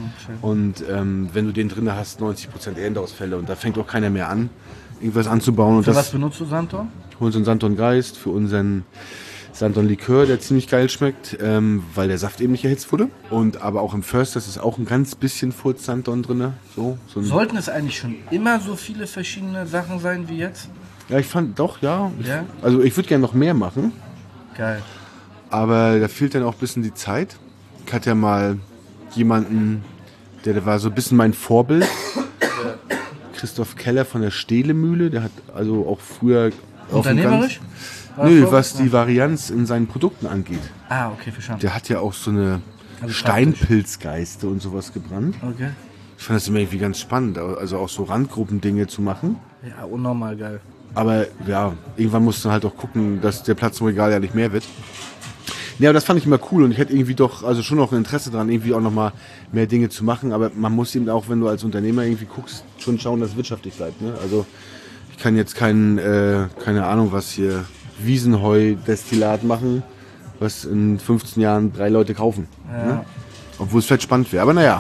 Und wenn du den drin hast, 90% Ernteausfälle und da fängt auch keiner mehr an, irgendwas anzubauen. Und für was benutzt du Sanddorn? Für unseren Sanddorngeist, für unseren Sanddornlikör, der ziemlich geil schmeckt, weil der Saft eben nicht erhitzt wurde. Und aber auch im Försters ist auch ein ganz bisschen Furz Sanddorn drin. Sollten es eigentlich schon immer so viele verschiedene Sachen sein wie jetzt? Ja, ich fand doch, ja. Ja? Also ich würde gerne noch mehr machen. Geil. Aber da fehlt dann auch ein bisschen die Zeit. Ich hatte ja mal jemanden, der war so ein bisschen mein Vorbild. Christoph Keller von der Stehlemühle, der hat also auch früher... Unternehmerisch? Was die Varianz in seinen Produkten angeht. Ah, okay, verstanden. Der hat ja auch so eine Steinpilzgeiste und sowas gebrannt. Okay. Ich fand das immer irgendwie ganz spannend, also auch so Randgruppendinge zu machen. Ja, unnormal geil. Aber ja, irgendwann musst du halt auch gucken, dass der Platz im Regal ja nicht mehr wird. Ja, aber das fand ich immer cool und ich hätte irgendwie doch, also schon noch ein Interesse dran, irgendwie auch nochmal mehr Dinge zu machen. Aber man muss eben auch, wenn du als Unternehmer irgendwie guckst, schon schauen, dass es wirtschaftlich bleibt. Ne? Also ich kann jetzt keine Ahnung was hier, Wiesenheu-Destillat machen, was in 15 Jahren 3 Leute kaufen. Ja. Ne? Obwohl es vielleicht spannend wäre. Aber naja,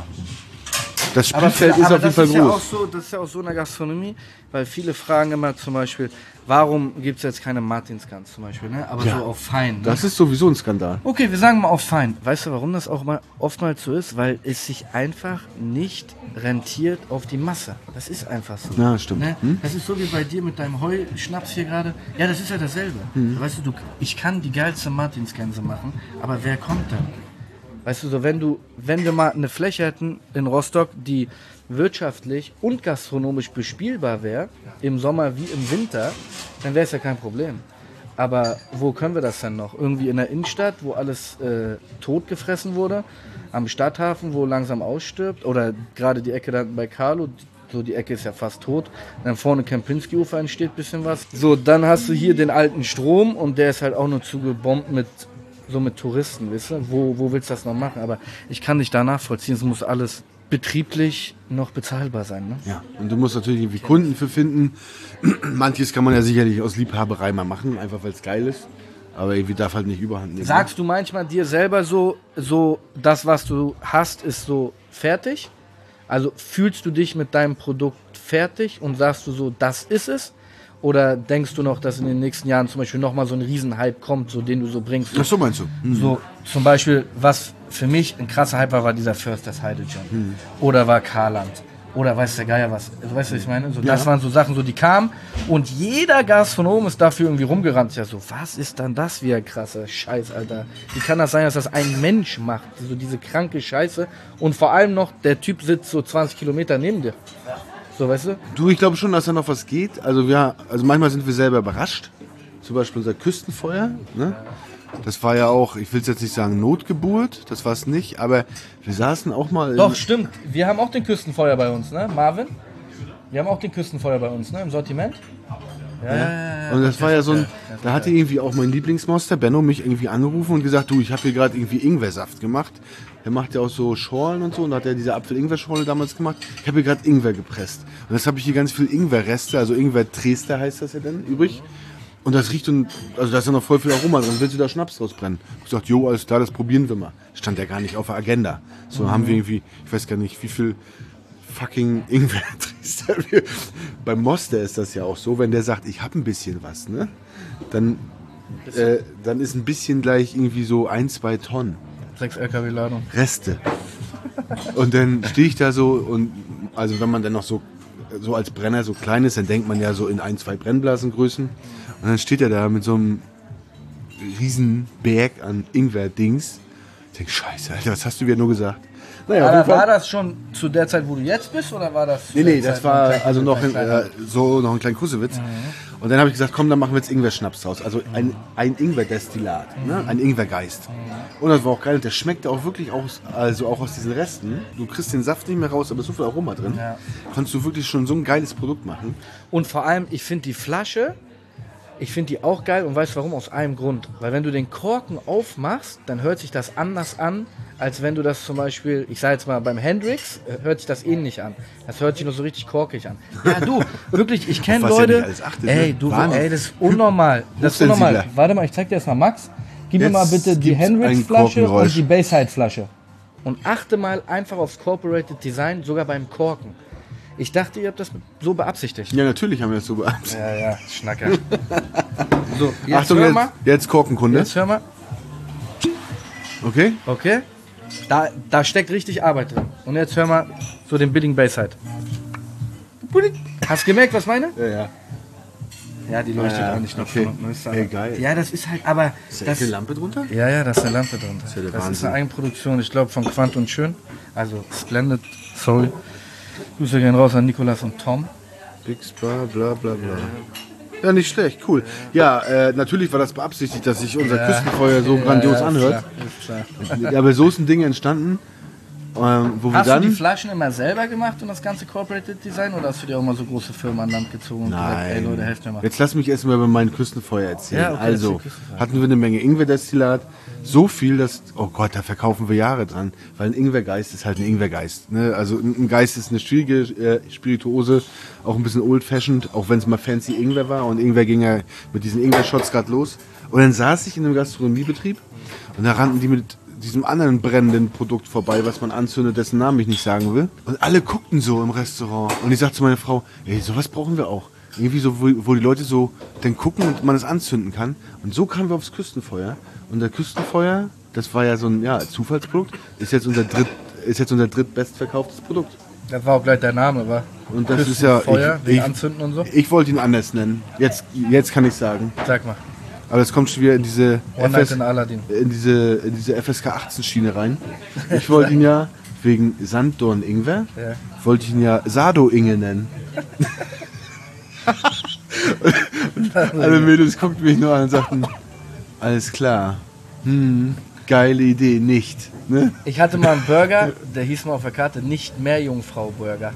das Spielfeld ist auf jeden Fall groß. Das ist ja auch so in der Gastronomie, weil viele fragen immer zum Beispiel, warum gibt es jetzt keine Martinsgans zum Beispiel, ne? Aber ja, so auf fein. Ne? Das ist sowieso ein Skandal. Okay, wir sagen mal auf fein. Weißt du, warum das auch mal oftmals so ist? Weil es sich einfach nicht rentiert auf die Masse. Das ist einfach so. Ja, stimmt. Ne? Das ist so wie bei dir mit deinem Heuschnaps hier gerade. Ja, das ist ja dasselbe. Weißt du, ich kann die geilste Martinsgänse machen, aber wer kommt dann? Weißt du, so wenn wir mal eine Fläche hätten in Rostock, die wirtschaftlich und gastronomisch bespielbar wäre, im Sommer wie im Winter, dann wäre es ja kein Problem. Aber wo können wir das denn noch? Irgendwie in der Innenstadt, wo alles totgefressen wurde, am Stadthafen, wo langsam ausstirbt, oder gerade die Ecke dann bei Carlo, so die Ecke ist ja fast tot, dann vorne Kempinski-Ufer entsteht ein bisschen was. So, dann hast du hier den alten Strom und der ist halt auch nur zugebombt mit Touristen, weißt du? Wo willst du das noch machen? Aber ich kann dich da nachvollziehen, es muss alles betrieblich noch bezahlbar sein. Ne? Ja, und du musst natürlich irgendwie Kunden für finden. Manches kann man ja sicherlich aus Liebhaberei mal machen, einfach weil es geil ist. Aber irgendwie darf halt nicht überhand nehmen. Sagst du manchmal dir selber so das, was du hast, ist so fertig? Also fühlst du dich mit deinem Produkt fertig und sagst du so, das ist es? Oder denkst du noch, dass in den nächsten Jahren zum Beispiel nochmal so ein Riesenhype kommt, so den du so bringst? Ach so, meinst du? So zum Beispiel, was für mich ein krasser Hype war dieser Försters Hydrogen. Oder war Karland. Oder weiß der Geier was. Also, weißt du, was ich meine? So, das waren so Sachen, so die kamen und jeder Gastronom ist dafür irgendwie rumgerannt. Ja, so, was ist dann das wie ein krasser Scheiß, Alter? Wie kann das sein, dass das ein Mensch macht? So diese kranke Scheiße. Und vor allem noch, der Typ sitzt so 20 Kilometer neben dir. So, weißt du? Du, ich glaube schon, dass da noch was geht. Also manchmal sind wir selber überrascht. Zum Beispiel unser Küstenfeuer. Ne? Das war ja auch, ich will es jetzt nicht sagen Notgeburt, das war es nicht, aber wir saßen auch mal... Doch, stimmt. Wir haben auch den Küstenfeuer bei uns, ne? Marvin? Wir haben auch den Küstenfeuer bei uns, ne? Im Sortiment. Ja. Und das war ja so ein, da hatte irgendwie auch mein Lieblingsmonster, Benno, mich irgendwie angerufen und gesagt, du, ich habe hier gerade irgendwie Ingwersaft gemacht. Er macht ja auch so Schorlen und so und da hat er diese Apfel-Ingwer-Schorle damals gemacht. Ich habe hier gerade Ingwer gepresst. Und jetzt habe ich hier ganz viel Ingwer-Reste, also Ingwer-Trester heißt das ja dann, übrig. Und das riecht also da ist ja noch voll viel Aroma drin. Willst du da Schnaps draus brennen? Ich gesagt, jo, alles klar, das probieren wir mal. Stand ja gar nicht auf der Agenda. So haben wir irgendwie, ich weiß gar nicht, wie viel fucking Ingwer-Trester. Beim Moster ist das ja auch so, wenn der sagt, ich habe ein bisschen was, ne? Dann ist ein bisschen gleich irgendwie so 1-2 Tonnen. 6 LKW-Ladung. Reste. Und dann stehe ich da so und also wenn man dann noch so als Brenner so klein ist, dann denkt man ja so in 1-2 Brennblasengrößen. Und dann steht er da mit so einem riesen Berg an Ingwer-Dings. Ich denke, scheiße, Alter, was hast du wieder nur gesagt? Naja, auf jeden Aber Fall- war das schon zu der Zeit, wo du jetzt bist, oder war das? zu Nee, der das Zeit war ein also noch kleiner- noch ein kleiner Kussewitz. Und dann habe ich gesagt, komm, dann machen wir jetzt Ingwer-Schnaps draus. Also ein Ingwer-Destillat, ne? Ein Ingwergeist. Und das war auch geil. Und der schmeckte auch wirklich auch aus diesen Resten. Du kriegst den Saft nicht mehr raus, aber so viel Aroma drin. Ja. Konntest du wirklich schon so ein geiles Produkt machen. Und vor allem, ich finde die Flasche, ich finde die auch geil und weißt warum? Aus einem Grund. Weil wenn du den Korken aufmachst, dann hört sich das anders an, als wenn du das zum Beispiel, ich sage jetzt mal beim Hendrix, hört sich das ähnlich an. Das hört sich nur so richtig korkig an. Ja, du, wirklich, ich kenne Auf was er Leute, nicht alles achtet, ne? ey, du, Wahnsinn. ey, das ist unnormal. Das ist unnormal. Hochsensibler. Warte mal, ich zeig dir das mal, Max. Gib mir Jetzt mal bitte die gibt's ein Hendrix-Flasche Korkengeräusch. und die Bayside-Flasche. Und achte mal einfach aufs Corporated Design, sogar beim Korken. Ich dachte, ihr habt das so beabsichtigt. Ja, natürlich haben wir das so beachtet. Ja, Schnacker. So, jetzt Achtung, hör mal. jetzt Korkenkunde. Jetzt hör mal. Okay? Okay. Da steckt richtig Arbeit drin. Und jetzt hör mal so den billigen Basside. Hast du gemerkt, was ich meine? Ja. Ja, die leuchtet Ja, eigentlich noch okay. von unten. Ist Ey, geil. Ja, das ist halt, aber... Ist da eine Lampe drunter? Ja, da ist eine Lampe drunter. ja der Das ist Wahnsinn. eine Eigenproduktion, ich glaube, von Quant und Schön. Also Splendid, sorry. Grüße gehen raus an Nikolas und Tom. Big Spa, bla bla bla. Ja, nicht schlecht, cool. Ja, natürlich war das beabsichtigt, dass sich unser Küstenfeuer so grandios anhört. Ist klar. Ja, aber so sind Dinge entstanden, wo wir Hast du die dann... Flaschen immer selber gemacht und das ganze Corporate Design oder hast du dir auch mal so große Firmen an Land gezogen und gesagt, ey Leute, helft mir mal? Jetzt lass mich erstmal über mein Küstenfeuer erzählen. Ja, okay, also, erzähl Küstenfeuer. hatten wir eine Menge Ingwerdestillat. So viel, dass, oh Gott, da verkaufen wir Jahre dran. Weil ein Ingwergeist ist halt ein Ingwergeist. Ne? Also ein Geist ist eine schwierige Spirituose, auch ein bisschen old-fashioned, auch wenn es mal fancy Ingwer war. Und Ingwer ging ja mit diesen Ingwer-Shots gerade los. Und dann saß ich in einem Gastronomiebetrieb und da rannten die mit diesem anderen brennenden Produkt vorbei, was man anzündet, dessen Namen ich nicht sagen will. Und alle guckten so im Restaurant. Und ich sagte zu meiner Frau, ey, sowas brauchen wir auch. Irgendwie so, wo die Leute so dann gucken und man es anzünden kann. Und so kamen wir aufs Küstenfeuer. Und der Küstenfeuer, das war ja so ein Zufallsprodukt, ist jetzt unser drittbestverkauftes Produkt. Das war auch gleich der Name, war. Und das ist ja, Feuer, wegen Anzünden und so. ich wollte ihn anders nennen. Jetzt kann ich sagen. Sag mal. Aber es kommt schon wieder in diese One Night in Aladdin. in diese FSK 18 Schiene rein. Ich wollte ihn ja wegen Sanddorn Ingwer, Ja. wollte ich ihn ja Sado Inge nennen. Alle Mädels guckten mich nur an und sagten, alles klar, geile Idee, nicht. Ne? Ich hatte mal einen Burger, der hieß mal auf der Karte nicht mehr Jungfrau-Burger.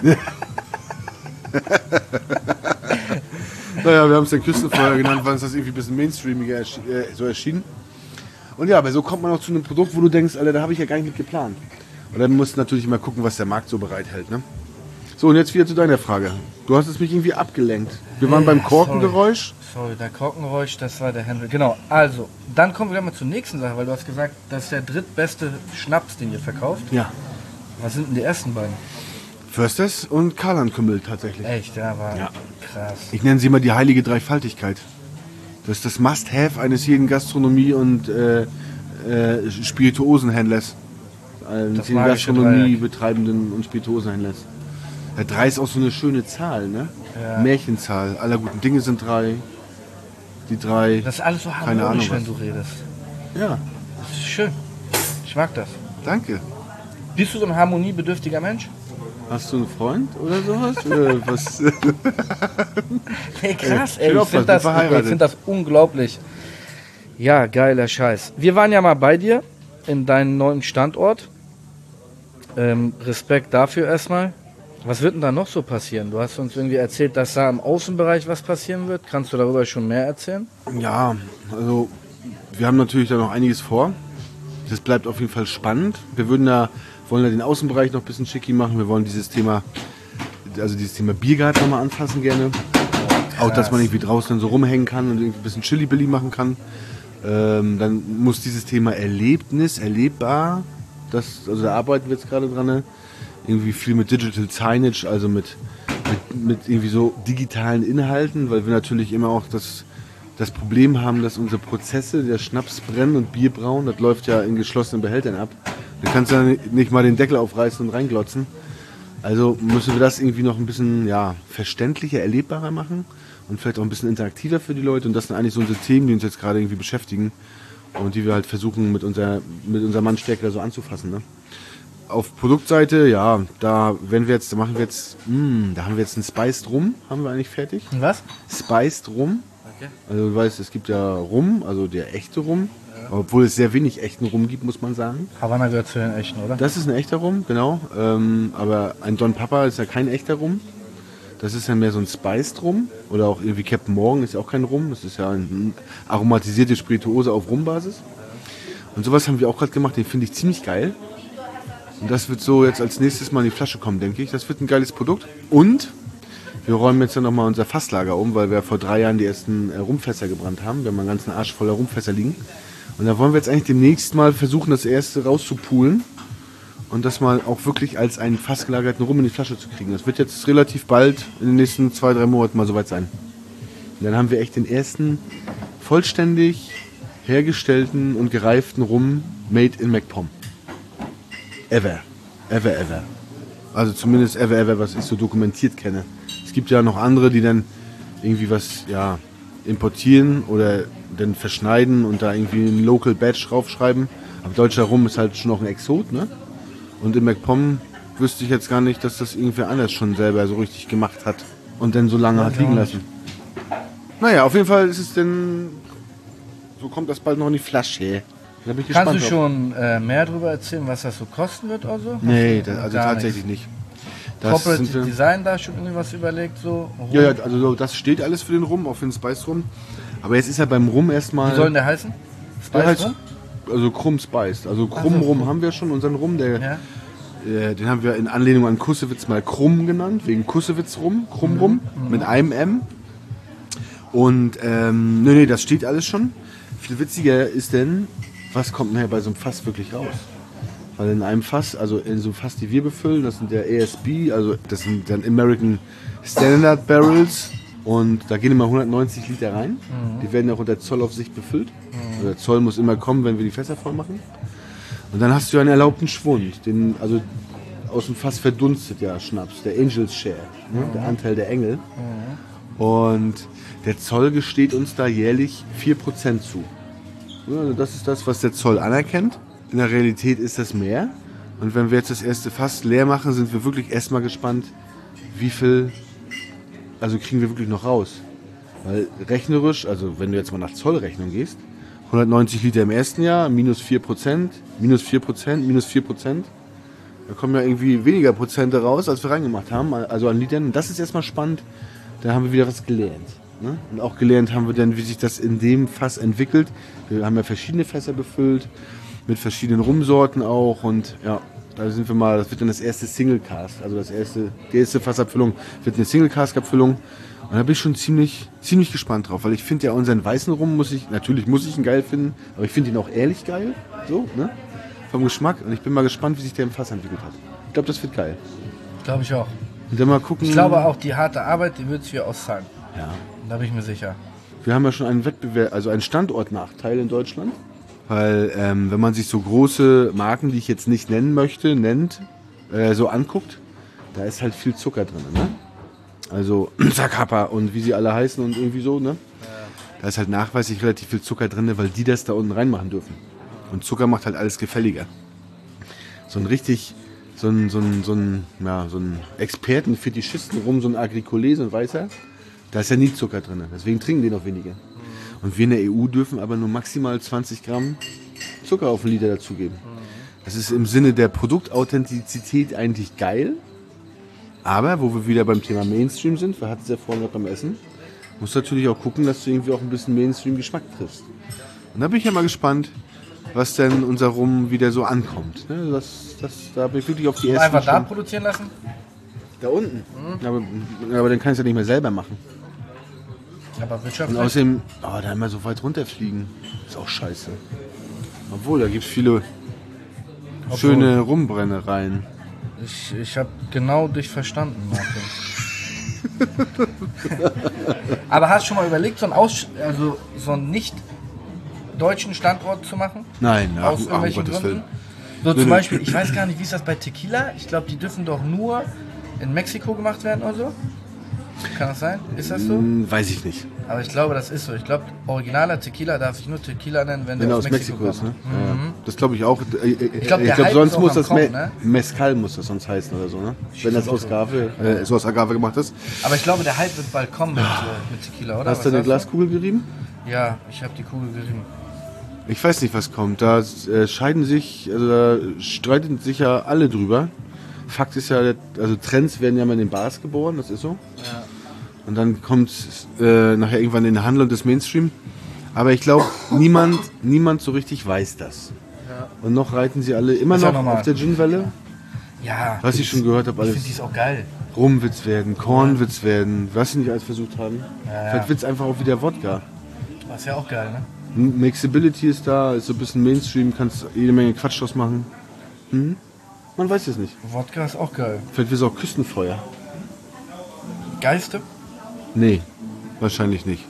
Naja, wir haben es dann Küstenfeuer genannt, weil es das irgendwie ein bisschen mainstreamiger so erschien. Und ja, aber so kommt man auch zu einem Produkt, wo du denkst, Alter, da habe ich ja gar nicht mit geplant. Und dann musst du natürlich mal gucken, was der Markt so bereithält. Ne? So, und jetzt wieder zu deiner Frage. Du hast es mich irgendwie abgelenkt. Wir waren beim Korkengeräusch. Sorry, der Korkengeräusch, das war der Henry. Genau, also, dann kommen wir mal zur nächsten Sache, weil du hast gesagt, das ist der drittbeste Schnaps, den ihr verkauft. Ja. Was sind denn die ersten beiden? Försters und Karlan-Kümmel tatsächlich. Echt, ja, war Ja. krass. Ich nenne sie mal die heilige Dreifaltigkeit. Das ist das Must-Have eines jeden Gastronomie- und Spirituosenhändlers. Eines jeden magische Gastronomie betreibenden und Spirituosenhändlers. Ja, 3 ist auch so eine schöne Zahl, ne? Ja. Märchenzahl. Aller guten Dinge sind 3. Die 3. Das ist alles so Keine harmonisch, Ahnung, wenn du redest. Ja, Das ist schön. Ich mag das. danke. Bist du so ein harmoniebedürftiger Mensch? Hast du einen Freund oder sowas? Oder was? Hey, krass, Ey, ey. bin Ich finde das, verheiratet. ich find das unglaublich. Ja, geiler Scheiß. Wir waren ja mal bei dir in deinem neuen Standort. Respekt dafür erstmal. Was wird denn da noch so passieren? Du hast uns irgendwie erzählt, dass da im Außenbereich was passieren wird. Kannst du darüber schon mehr erzählen? Ja, also wir haben natürlich da noch einiges vor. Das bleibt auf jeden Fall spannend. Wir wollen da den Außenbereich noch ein bisschen schicki machen. Wir wollen dieses Thema Biergarten nochmal anfassen gerne. Auch, dass man irgendwie draußen dann so rumhängen kann und irgendwie ein bisschen Chili-Billy machen kann. Dann muss dieses Thema Erlebnis, erlebbar, da arbeiten wir jetzt gerade dran. Ne? Irgendwie viel mit Digital Signage, also mit irgendwie so digitalen Inhalten, weil wir natürlich immer auch das Problem haben, dass unsere Prozesse, der Schnaps brennen und Bier brauen, das läuft ja in geschlossenen Behältern ab. Da kannst du ja nicht mal den Deckel aufreißen und reinglotzen. Also müssen wir das irgendwie noch ein bisschen verständlicher, erlebbarer machen und vielleicht auch ein bisschen interaktiver für die Leute. Und das sind eigentlich so unsere Themen, die uns jetzt gerade irgendwie beschäftigen und die wir halt versuchen mit unserer Mannstärke da so anzufassen. Ne? Auf Produktseite, da haben wir jetzt einen Spiced Rum, haben wir eigentlich fertig. Was? Spiced Rum. Okay. Also du weißt, es gibt ja Rum, also der echte Rum. Obwohl es sehr wenig echten Rum gibt, muss man sagen. Havanna gehört zu den echten, oder? Das ist ein echter Rum, genau. Aber ein Don Papa ist ja kein echter Rum. Das ist ja mehr so ein Spiced Rum. Oder auch irgendwie Captain Morgan ist ja auch kein Rum. Das ist ja eine aromatisierte Spirituose auf Rumbasis. Und sowas haben wir auch gerade gemacht. Den finde ich ziemlich geil. Und das wird so jetzt als nächstes mal in die Flasche kommen, denke ich. Das wird ein geiles Produkt. Und wir räumen jetzt dann nochmal unser Fasslager um, weil wir vor 3 Jahren die ersten Rumfässer gebrannt haben. Wir haben einen ganzen Arsch voller Rumfässer liegen. Und da wollen wir jetzt eigentlich demnächst mal versuchen, das erste rauszupulen und das mal auch wirklich als einen fast gelagerten Rum in die Flasche zu kriegen. Das wird jetzt relativ bald in den nächsten 2-3 Monaten mal soweit sein. Und dann haben wir echt den ersten vollständig hergestellten und gereiften Rum made in MacPom. Ever. Also zumindest ever, was ich so dokumentiert kenne. Es gibt ja noch andere, die dann irgendwie was importieren oder dann verschneiden und da irgendwie ein Local Badge draufschreiben. Aber deutscher Rum ist halt schon noch ein Exot, ne? Und in MacPom wüsste ich jetzt gar nicht, dass das irgendwer anders schon selber so richtig gemacht hat und dann so lange hat liegen lassen. Naja, auf jeden Fall ist es denn, so kommt das bald noch in die Flasche. Da bin ich Kannst du drauf. schon mehr darüber erzählen, was das so kosten wird oder so? Nee, also tatsächlich nicht. Corporate Design da schon irgendwas überlegt? So? Ja, also das steht alles für den Rum, auch für den Spice Rum. Aber jetzt ist ja beim Rum erstmal... Wie soll denn der heißen? Spice Rum? Also Krumm Spiced. Also Krumm Rum haben wir schon, unseren Rum. Den haben wir in Anlehnung an Kussewitz mal Krumm genannt, wegen Kussewitz Rum, Krumm Rum, mit einem M. Und nee, das steht alles schon. Viel witziger ist denn, was kommt nachher bei so einem Fass wirklich raus? Weil in einem Fass, also in so einem Fass, die wir befüllen, das sind der ASB, also das sind dann American Standard Barrels. Und da gehen immer 190 Liter rein. Die werden auch unter Zollaufsicht befüllt. Also der Zoll muss immer kommen, wenn wir die Fässer voll machen. Und dann hast du einen erlaubten Schwund. Also aus dem Fass verdunstet ja Schnaps, der Angel's Share, ne? Der Anteil der Engel. Und der Zoll gesteht uns da jährlich 4% zu. Also das ist das, was der Zoll anerkennt. In der Realität ist das mehr. Und wenn wir jetzt das erste Fass leer machen, sind wir wirklich erstmal gespannt, wie viel, also kriegen wir wirklich noch raus. Weil rechnerisch, also wenn du jetzt mal nach Zollrechnung gehst, 190 Liter im ersten Jahr, minus 4%, minus 4%, minus 4%. Da kommen ja irgendwie weniger Prozente raus, als wir reingemacht haben, also an Litern. Und das ist erstmal spannend, da haben wir wieder was gelernt. Ne? Und auch gelernt haben wir dann, wie sich das in dem Fass entwickelt. Wir haben ja verschiedene Fässer befüllt, mit verschiedenen Rumsorten auch. Und ja, da sind wir mal, das wird dann das erste Single Cask. Also die erste Fassabfüllung wird eine Single Cask Abfüllung. Und da bin ich schon ziemlich gespannt drauf, weil ich finde ja unseren weißen Rum natürlich muss ich ihn geil finden, aber ich finde ihn auch ehrlich geil, so, ne? Vom Geschmack. Und ich bin mal gespannt, wie sich der im Fass entwickelt hat. Ich glaube, das wird geil. Glaube ich auch. Und dann mal gucken. Ich glaube auch, die harte Arbeit, die wird sich hier auszahlen. Ja. Da bin ich mir sicher. Wir haben ja schon einen Wettbewerb, also einen Standortnachteil in Deutschland. Weil, wenn man sich so große Marken, die ich jetzt nicht nennen möchte, so anguckt, da ist halt viel Zucker drin, ne? Also Zacapa und wie sie alle heißen und irgendwie so, ne? Ja. Da ist halt nachweislich relativ viel Zucker drin, weil die das da unten reinmachen dürfen. Und Zucker macht halt alles gefälliger. So ein Experten-Fetischisten rum, so ein Agricole, so ein Weißer, da ist ja nie Zucker drin. Deswegen trinken die noch weniger. Und wir in der EU dürfen aber nur maximal 20 Gramm Zucker auf einen Liter dazugeben. Das ist im Sinne der Produktauthentizität eigentlich geil. Aber wo wir wieder beim Thema Mainstream sind, wir hatten es ja vorhin noch beim Essen, musst du natürlich auch gucken, dass du irgendwie auch ein bisschen Mainstream-Geschmack triffst. Und da bin ich ja mal gespannt, was denn unser Rum wieder so ankommt. Ne? Da bin ich wirklich auf die ersten... Einfach da produzieren lassen? Da unten? Aber dann kannst du ja nicht mehr selber machen. Aber Und wirtschaftlich? außerdem, da immer so weit runterfliegen, ist auch scheiße. Obwohl, da gibt es viele schöne Rumbrennereien. Ich habe genau dich verstanden, Martin. Aber hast du schon mal überlegt, so einen nicht deutschen Standort zu machen? Nein, Aus um irgendwelchen Gottes Gründen? Willen. So Nee, zum nee. Beispiel, ich weiß gar nicht, wie ist das bei Tequila? Ich glaube, die dürfen doch nur in Mexiko gemacht werden oder so. Kann das sein? Ist das so? Weiß ich nicht. Aber ich glaube, das ist so. Ich glaube, originaler Tequila darf sich nur Tequila nennen, wenn Wenn der er aus aus Mexiko Mexiko kommt. ist, ne? Ja. Das glaube ich auch. Ich glaub, der Hype sonst ist auch muss am das Kommen, ne? Mezcal muss das sonst heißen oder so, ne? Wenn das aus Agave gemacht ist. Aber ich glaube, der Hype wird bald kommen mit Tequila, oder? Hast du eine sagst Glaskugel gerieben? Ja, ich habe die Kugel gerieben. Ich weiß nicht, was kommt. Da streiten sich ja alle drüber. Fakt ist ja, also Trends werden ja mal in den Bars geboren, das ist so. Ja. Und dann kommt nachher irgendwann in den Handel und das Mainstream. Aber ich glaube, niemand so richtig weiß das. Ja. Und noch reiten sie alle immer Ist ja noch normal. auf der Gin-Welle. Ja. Was ich schon gehört habe, Ich alles finde die ist auch geil. Rum wird's werden, Korn wird's werden, was sie nicht alles versucht haben. Ja. Vielleicht wird's einfach auch wieder Wodka. Das ist ja auch geil, ne? Mixability ist da, ist so ein bisschen Mainstream, kannst jede Menge Quatsch draus machen. Man weiß es nicht. Wodka ist auch geil. Vielleicht wird es auch Küstenfeuer. Geiste? Nee, wahrscheinlich nicht.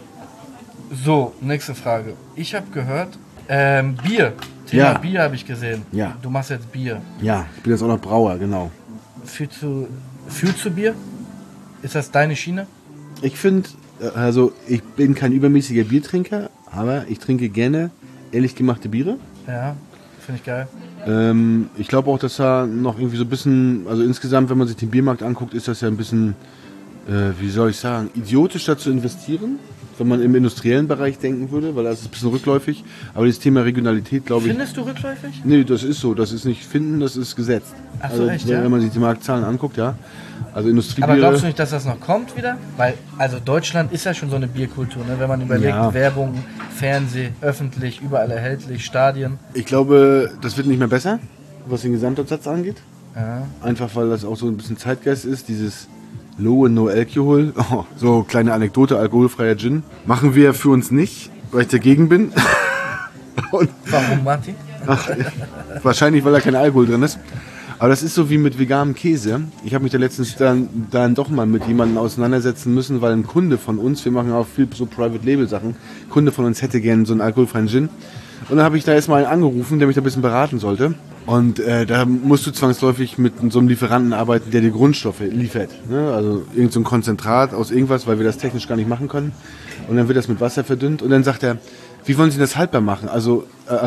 So, nächste Frage. Ich habe gehört, Bier. Thema Ja. Bier habe ich gesehen. Ja. Du machst jetzt Bier. Ja, ich bin jetzt auch noch Brauer, genau. Fühlst du Bier? Ist das deine Schiene? Ich finde, also ich bin kein übermäßiger Biertrinker, aber ich trinke gerne ehrlich gemachte Biere. Ja, finde ich geil. Ich glaube auch, dass da noch irgendwie so ein bisschen, also insgesamt, wenn man sich den Biermarkt anguckt, ist das ja ein bisschen, wie soll ich sagen, idiotisch da zu investieren, wenn man im industriellen Bereich denken würde, weil das ist ein bisschen rückläufig. Aber das Thema Regionalität, glaube ich... Findest du rückläufig? Nee, das ist so. Das ist nicht finden, das ist gesetzt. Ach so, also, echt, wenn ja? man sich die Marktzahlen anguckt, ja. Also Industriebiere... Aber glaubst du nicht, dass das noch kommt wieder? Weil, also Deutschland ist ja schon so eine Bierkultur, ne? Wenn man überlegt, Ja. Werbung, Fernseh, öffentlich, überall erhältlich, Stadien. Ich glaube, das wird nicht mehr besser, was den Gesamtabsatz angeht. Ja. Einfach, weil das auch so ein bisschen Zeitgeist ist, dieses Low and No Alcohol. Oh, so kleine Anekdote, alkoholfreier Gin. Machen wir für uns nicht, weil ich dagegen bin. Und Warum, Martin? wahrscheinlich, weil da kein Alkohol drin ist. Aber das ist so wie mit veganem Käse. Ich habe mich da letztens dann doch mal mit jemandem auseinandersetzen müssen, weil ein Kunde von uns, wir machen auch viel so Private-Label-Sachen, Kunde von uns hätte gerne so einen alkoholfreien Gin. Und dann habe ich da erstmal einen angerufen, der mich da ein bisschen beraten sollte. Und da musst du zwangsläufig mit so einem Lieferanten arbeiten, der dir Grundstoffe liefert. Ne? Also irgend so ein Konzentrat aus irgendwas, weil wir das technisch gar nicht machen können. Und dann wird das mit Wasser verdünnt. Und dann sagt er, wie wollen Sie das haltbar machen? Also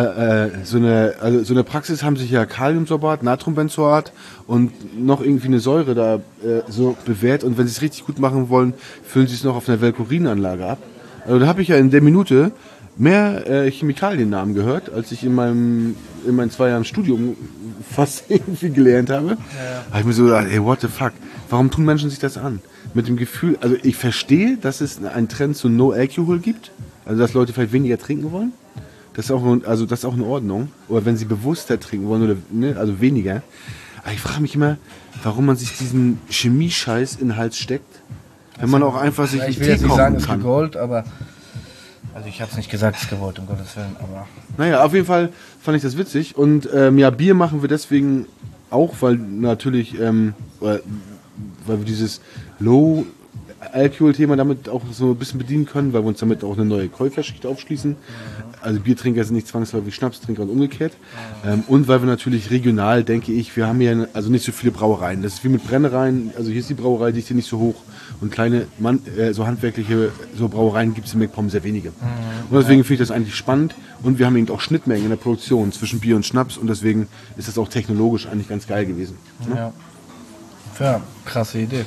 so eine Praxis haben sich ja Kaliumsorbat, Natriumbenzoat und noch irgendwie eine Säure da so bewährt. Und wenn Sie es richtig gut machen wollen, füllen Sie es noch auf einer Velkorinanlage ab. Also da habe ich ja in der Minute mehr Chemikaliennamen gehört, als ich in meinen 2 Jahren Studium fast irgendwie gelernt habe. Habe ich mir so gedacht, ey, what the fuck? Warum tun Menschen sich das an? Mit dem Gefühl, also ich verstehe, dass es einen Trend zu No Alcohol gibt, also dass Leute vielleicht weniger trinken wollen. Das ist auch in Ordnung. Oder wenn sie bewusster trinken wollen, oder, ne, also weniger. Aber ich frage mich immer, warum man sich diesen Chemiescheiß in den Hals steckt, wenn man auch einfach sich Ja, einen ich will Tee jetzt nicht sagen, kochen es ist kann. gewollt, aber... Also ich habe es nicht gesagt, es ist gewollt, um Gottes Willen, aber... Naja, auf jeden Fall fand ich das witzig. Und ja, Bier machen wir deswegen auch, weil natürlich, weil wir dieses Low-Alcohol-Thema damit auch so ein bisschen bedienen können, weil wir uns damit auch eine neue Käuferschicht aufschließen. Also Biertrinker sind nicht zwangsläufig Schnapstrinker und umgekehrt. Und weil wir natürlich regional, denke ich, wir haben hier also nicht so viele Brauereien. Das ist wie mit Brennereien, also hier ist die Brauerei dicht hier nicht so hoch. Und kleine, so handwerkliche so Brauereien gibt es in MacPom sehr wenige. Und deswegen finde ich das eigentlich spannend. Und wir haben eben auch Schnittmengen in der Produktion zwischen Bier und Schnaps. Und deswegen ist das auch technologisch eigentlich ganz geil gewesen. Ne? Ja, krasse Idee.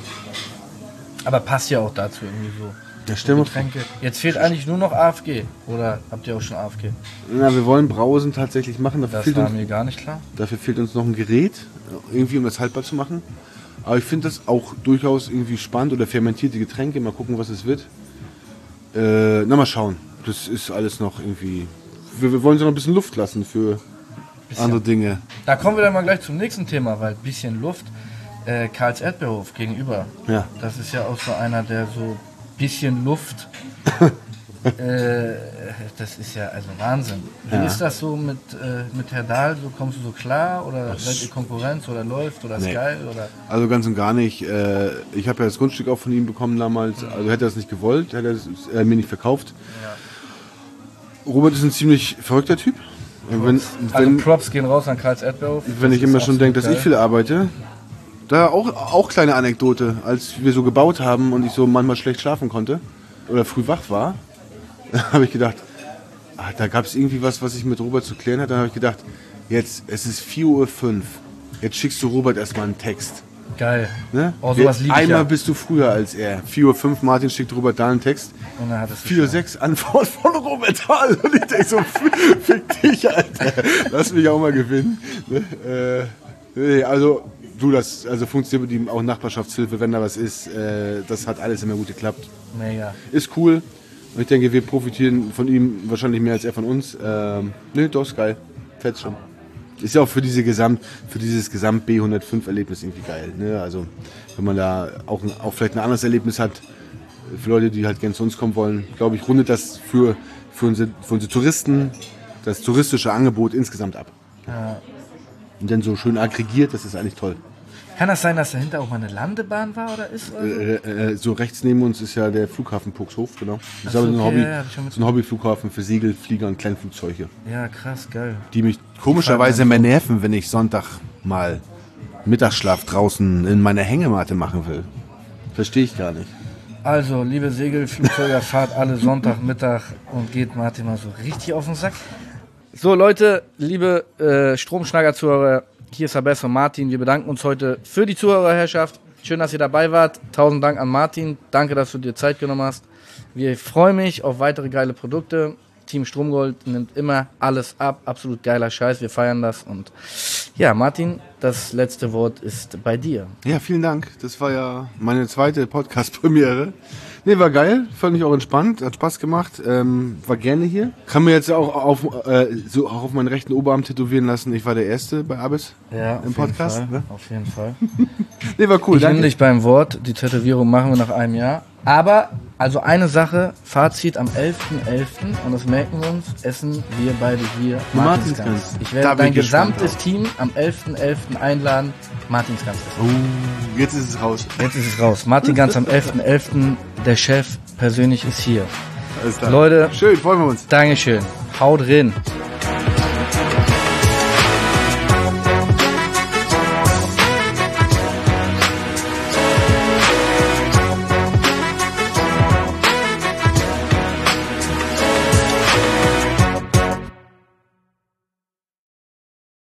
Aber passt ja auch dazu irgendwie so. Ja, stell mal vor. Getränke. Jetzt fehlt eigentlich nur noch AFG. Oder habt ihr auch schon AFG? Na, wir wollen Brausen tatsächlich machen. Das war mir gar nicht klar. Dafür fehlt uns noch ein Gerät, irgendwie, um das haltbar zu machen. Aber ich finde das auch durchaus irgendwie spannend. Oder fermentierte Getränke, mal gucken, was es wird. Mal schauen. Das ist alles noch irgendwie... Wir wollen so noch ein bisschen Luft lassen für andere Dinge. Da kommen wir dann mal gleich zum nächsten Thema, weil ein bisschen Luft. Karls Erdbeerhof gegenüber. Ja. Das ist ja auch so einer, der so bisschen Luft... das ist ja also Wahnsinn. Wie ist das so mit Herr Dahl? So, kommst du so klar oder seid ihr Konkurrenz oder läuft oder ist geil? Oder? Also ganz und gar nicht. Ich habe ja das Grundstück auch von ihm bekommen damals. Also hätte er es nicht gewollt, hätte er es mir nicht verkauft. Ja. Robert ist ein ziemlich verrückter Typ. Also Props gehen raus an Karls Erdbeerhof. Wenn ich immer schon denke, dass ich viel arbeite. Da auch kleine Anekdote, als wir so gebaut haben und ich so manchmal schlecht schlafen konnte oder früh wach war, habe ich gedacht, da gab es irgendwie was ich mit Robert zu klären hatte. Dann habe ich gedacht, jetzt, es ist 4:05 Uhr, jetzt schickst du Robert erstmal einen Text. Geil. Ne? Oh, sowas liebe ich Einmal ja. bist du früher als er. 4:05 Uhr, Martin schickt Robert Dahl einen Text. Und dann hat es 4:06 Uhr, Antwort von Robert Dahl. Und ich denke so, fick dich, Alter. Lass mich auch mal gewinnen. Ne? Also funktioniert mit ihm auch Nachbarschaftshilfe, wenn da was ist. Das hat alles immer gut geklappt. Mega. Ist cool. Und ich denke, wir profitieren von ihm wahrscheinlich mehr als er von uns. Doch, ist geil. Fetzt schon. Ist ja auch für dieses Gesamt B105-Erlebnis irgendwie geil. Ne? Also, wenn man da auch vielleicht ein anderes Erlebnis hat, für Leute, die halt gerne zu uns kommen wollen, glaube ich, rundet das für unsere Touristen das touristische Angebot insgesamt ab. Ja. Und dann so schön aggregiert, das ist eigentlich toll. Kann das sein, dass dahinter auch mal eine Landebahn war oder ist? So rechts neben uns ist ja der Flughafen Puxhof, genau. Das ist aber so ein Hobbyflughafen für Segel, Flieger und Kleinflugzeuge. Ja, krass, geil. Die mich komischerweise mehr nerven, wenn ich Sonntag mal Mittagsschlaf draußen in meiner Hängematte machen will. Verstehe ich gar nicht. Also, liebe Segelflugzeuger, fahrt alle Sonntagmittag und geht Martin mal so richtig auf den Sack. So, Leute, liebe Stromschneider-Zuhörer, hier ist Habes und Martin. Wir bedanken uns heute für die Zuhörerherrschaft. Schön, dass ihr dabei wart. 1000 Dank an Martin. Danke, dass du dir Zeit genommen hast. Wir freuen mich auf weitere geile Produkte. Team Stromgold nimmt immer alles ab. Absolut geiler Scheiß. Wir feiern das. Und ja, Martin, das letzte Wort ist bei dir. Ja, vielen Dank. Das war ja meine zweite Podcast-Premiere. Nee, war geil. Fand ich auch entspannt. Hat Spaß gemacht. War gerne hier. Kann mir jetzt auch auf meinen rechten Oberarm tätowieren lassen. Ich war der Erste bei Abis im Podcast. Auf jeden Fall. Nee, war cool. Ich nehme dich beim Wort. Die Tätowierung machen wir nach einem Jahr. Aber, also eine Sache, Fazit am 11.11. und das merken wir uns, essen wir beide hier Martinsgans. Ich werde dein gesamtes Team am 11.11. einladen, Martinsgans essen. Jetzt ist es raus. Jetzt ist es raus. Martin Gans am 11.11. Der Chef persönlich ist hier. Alles klar. Leute, schön, freuen wir uns. Dankeschön. Haut rein.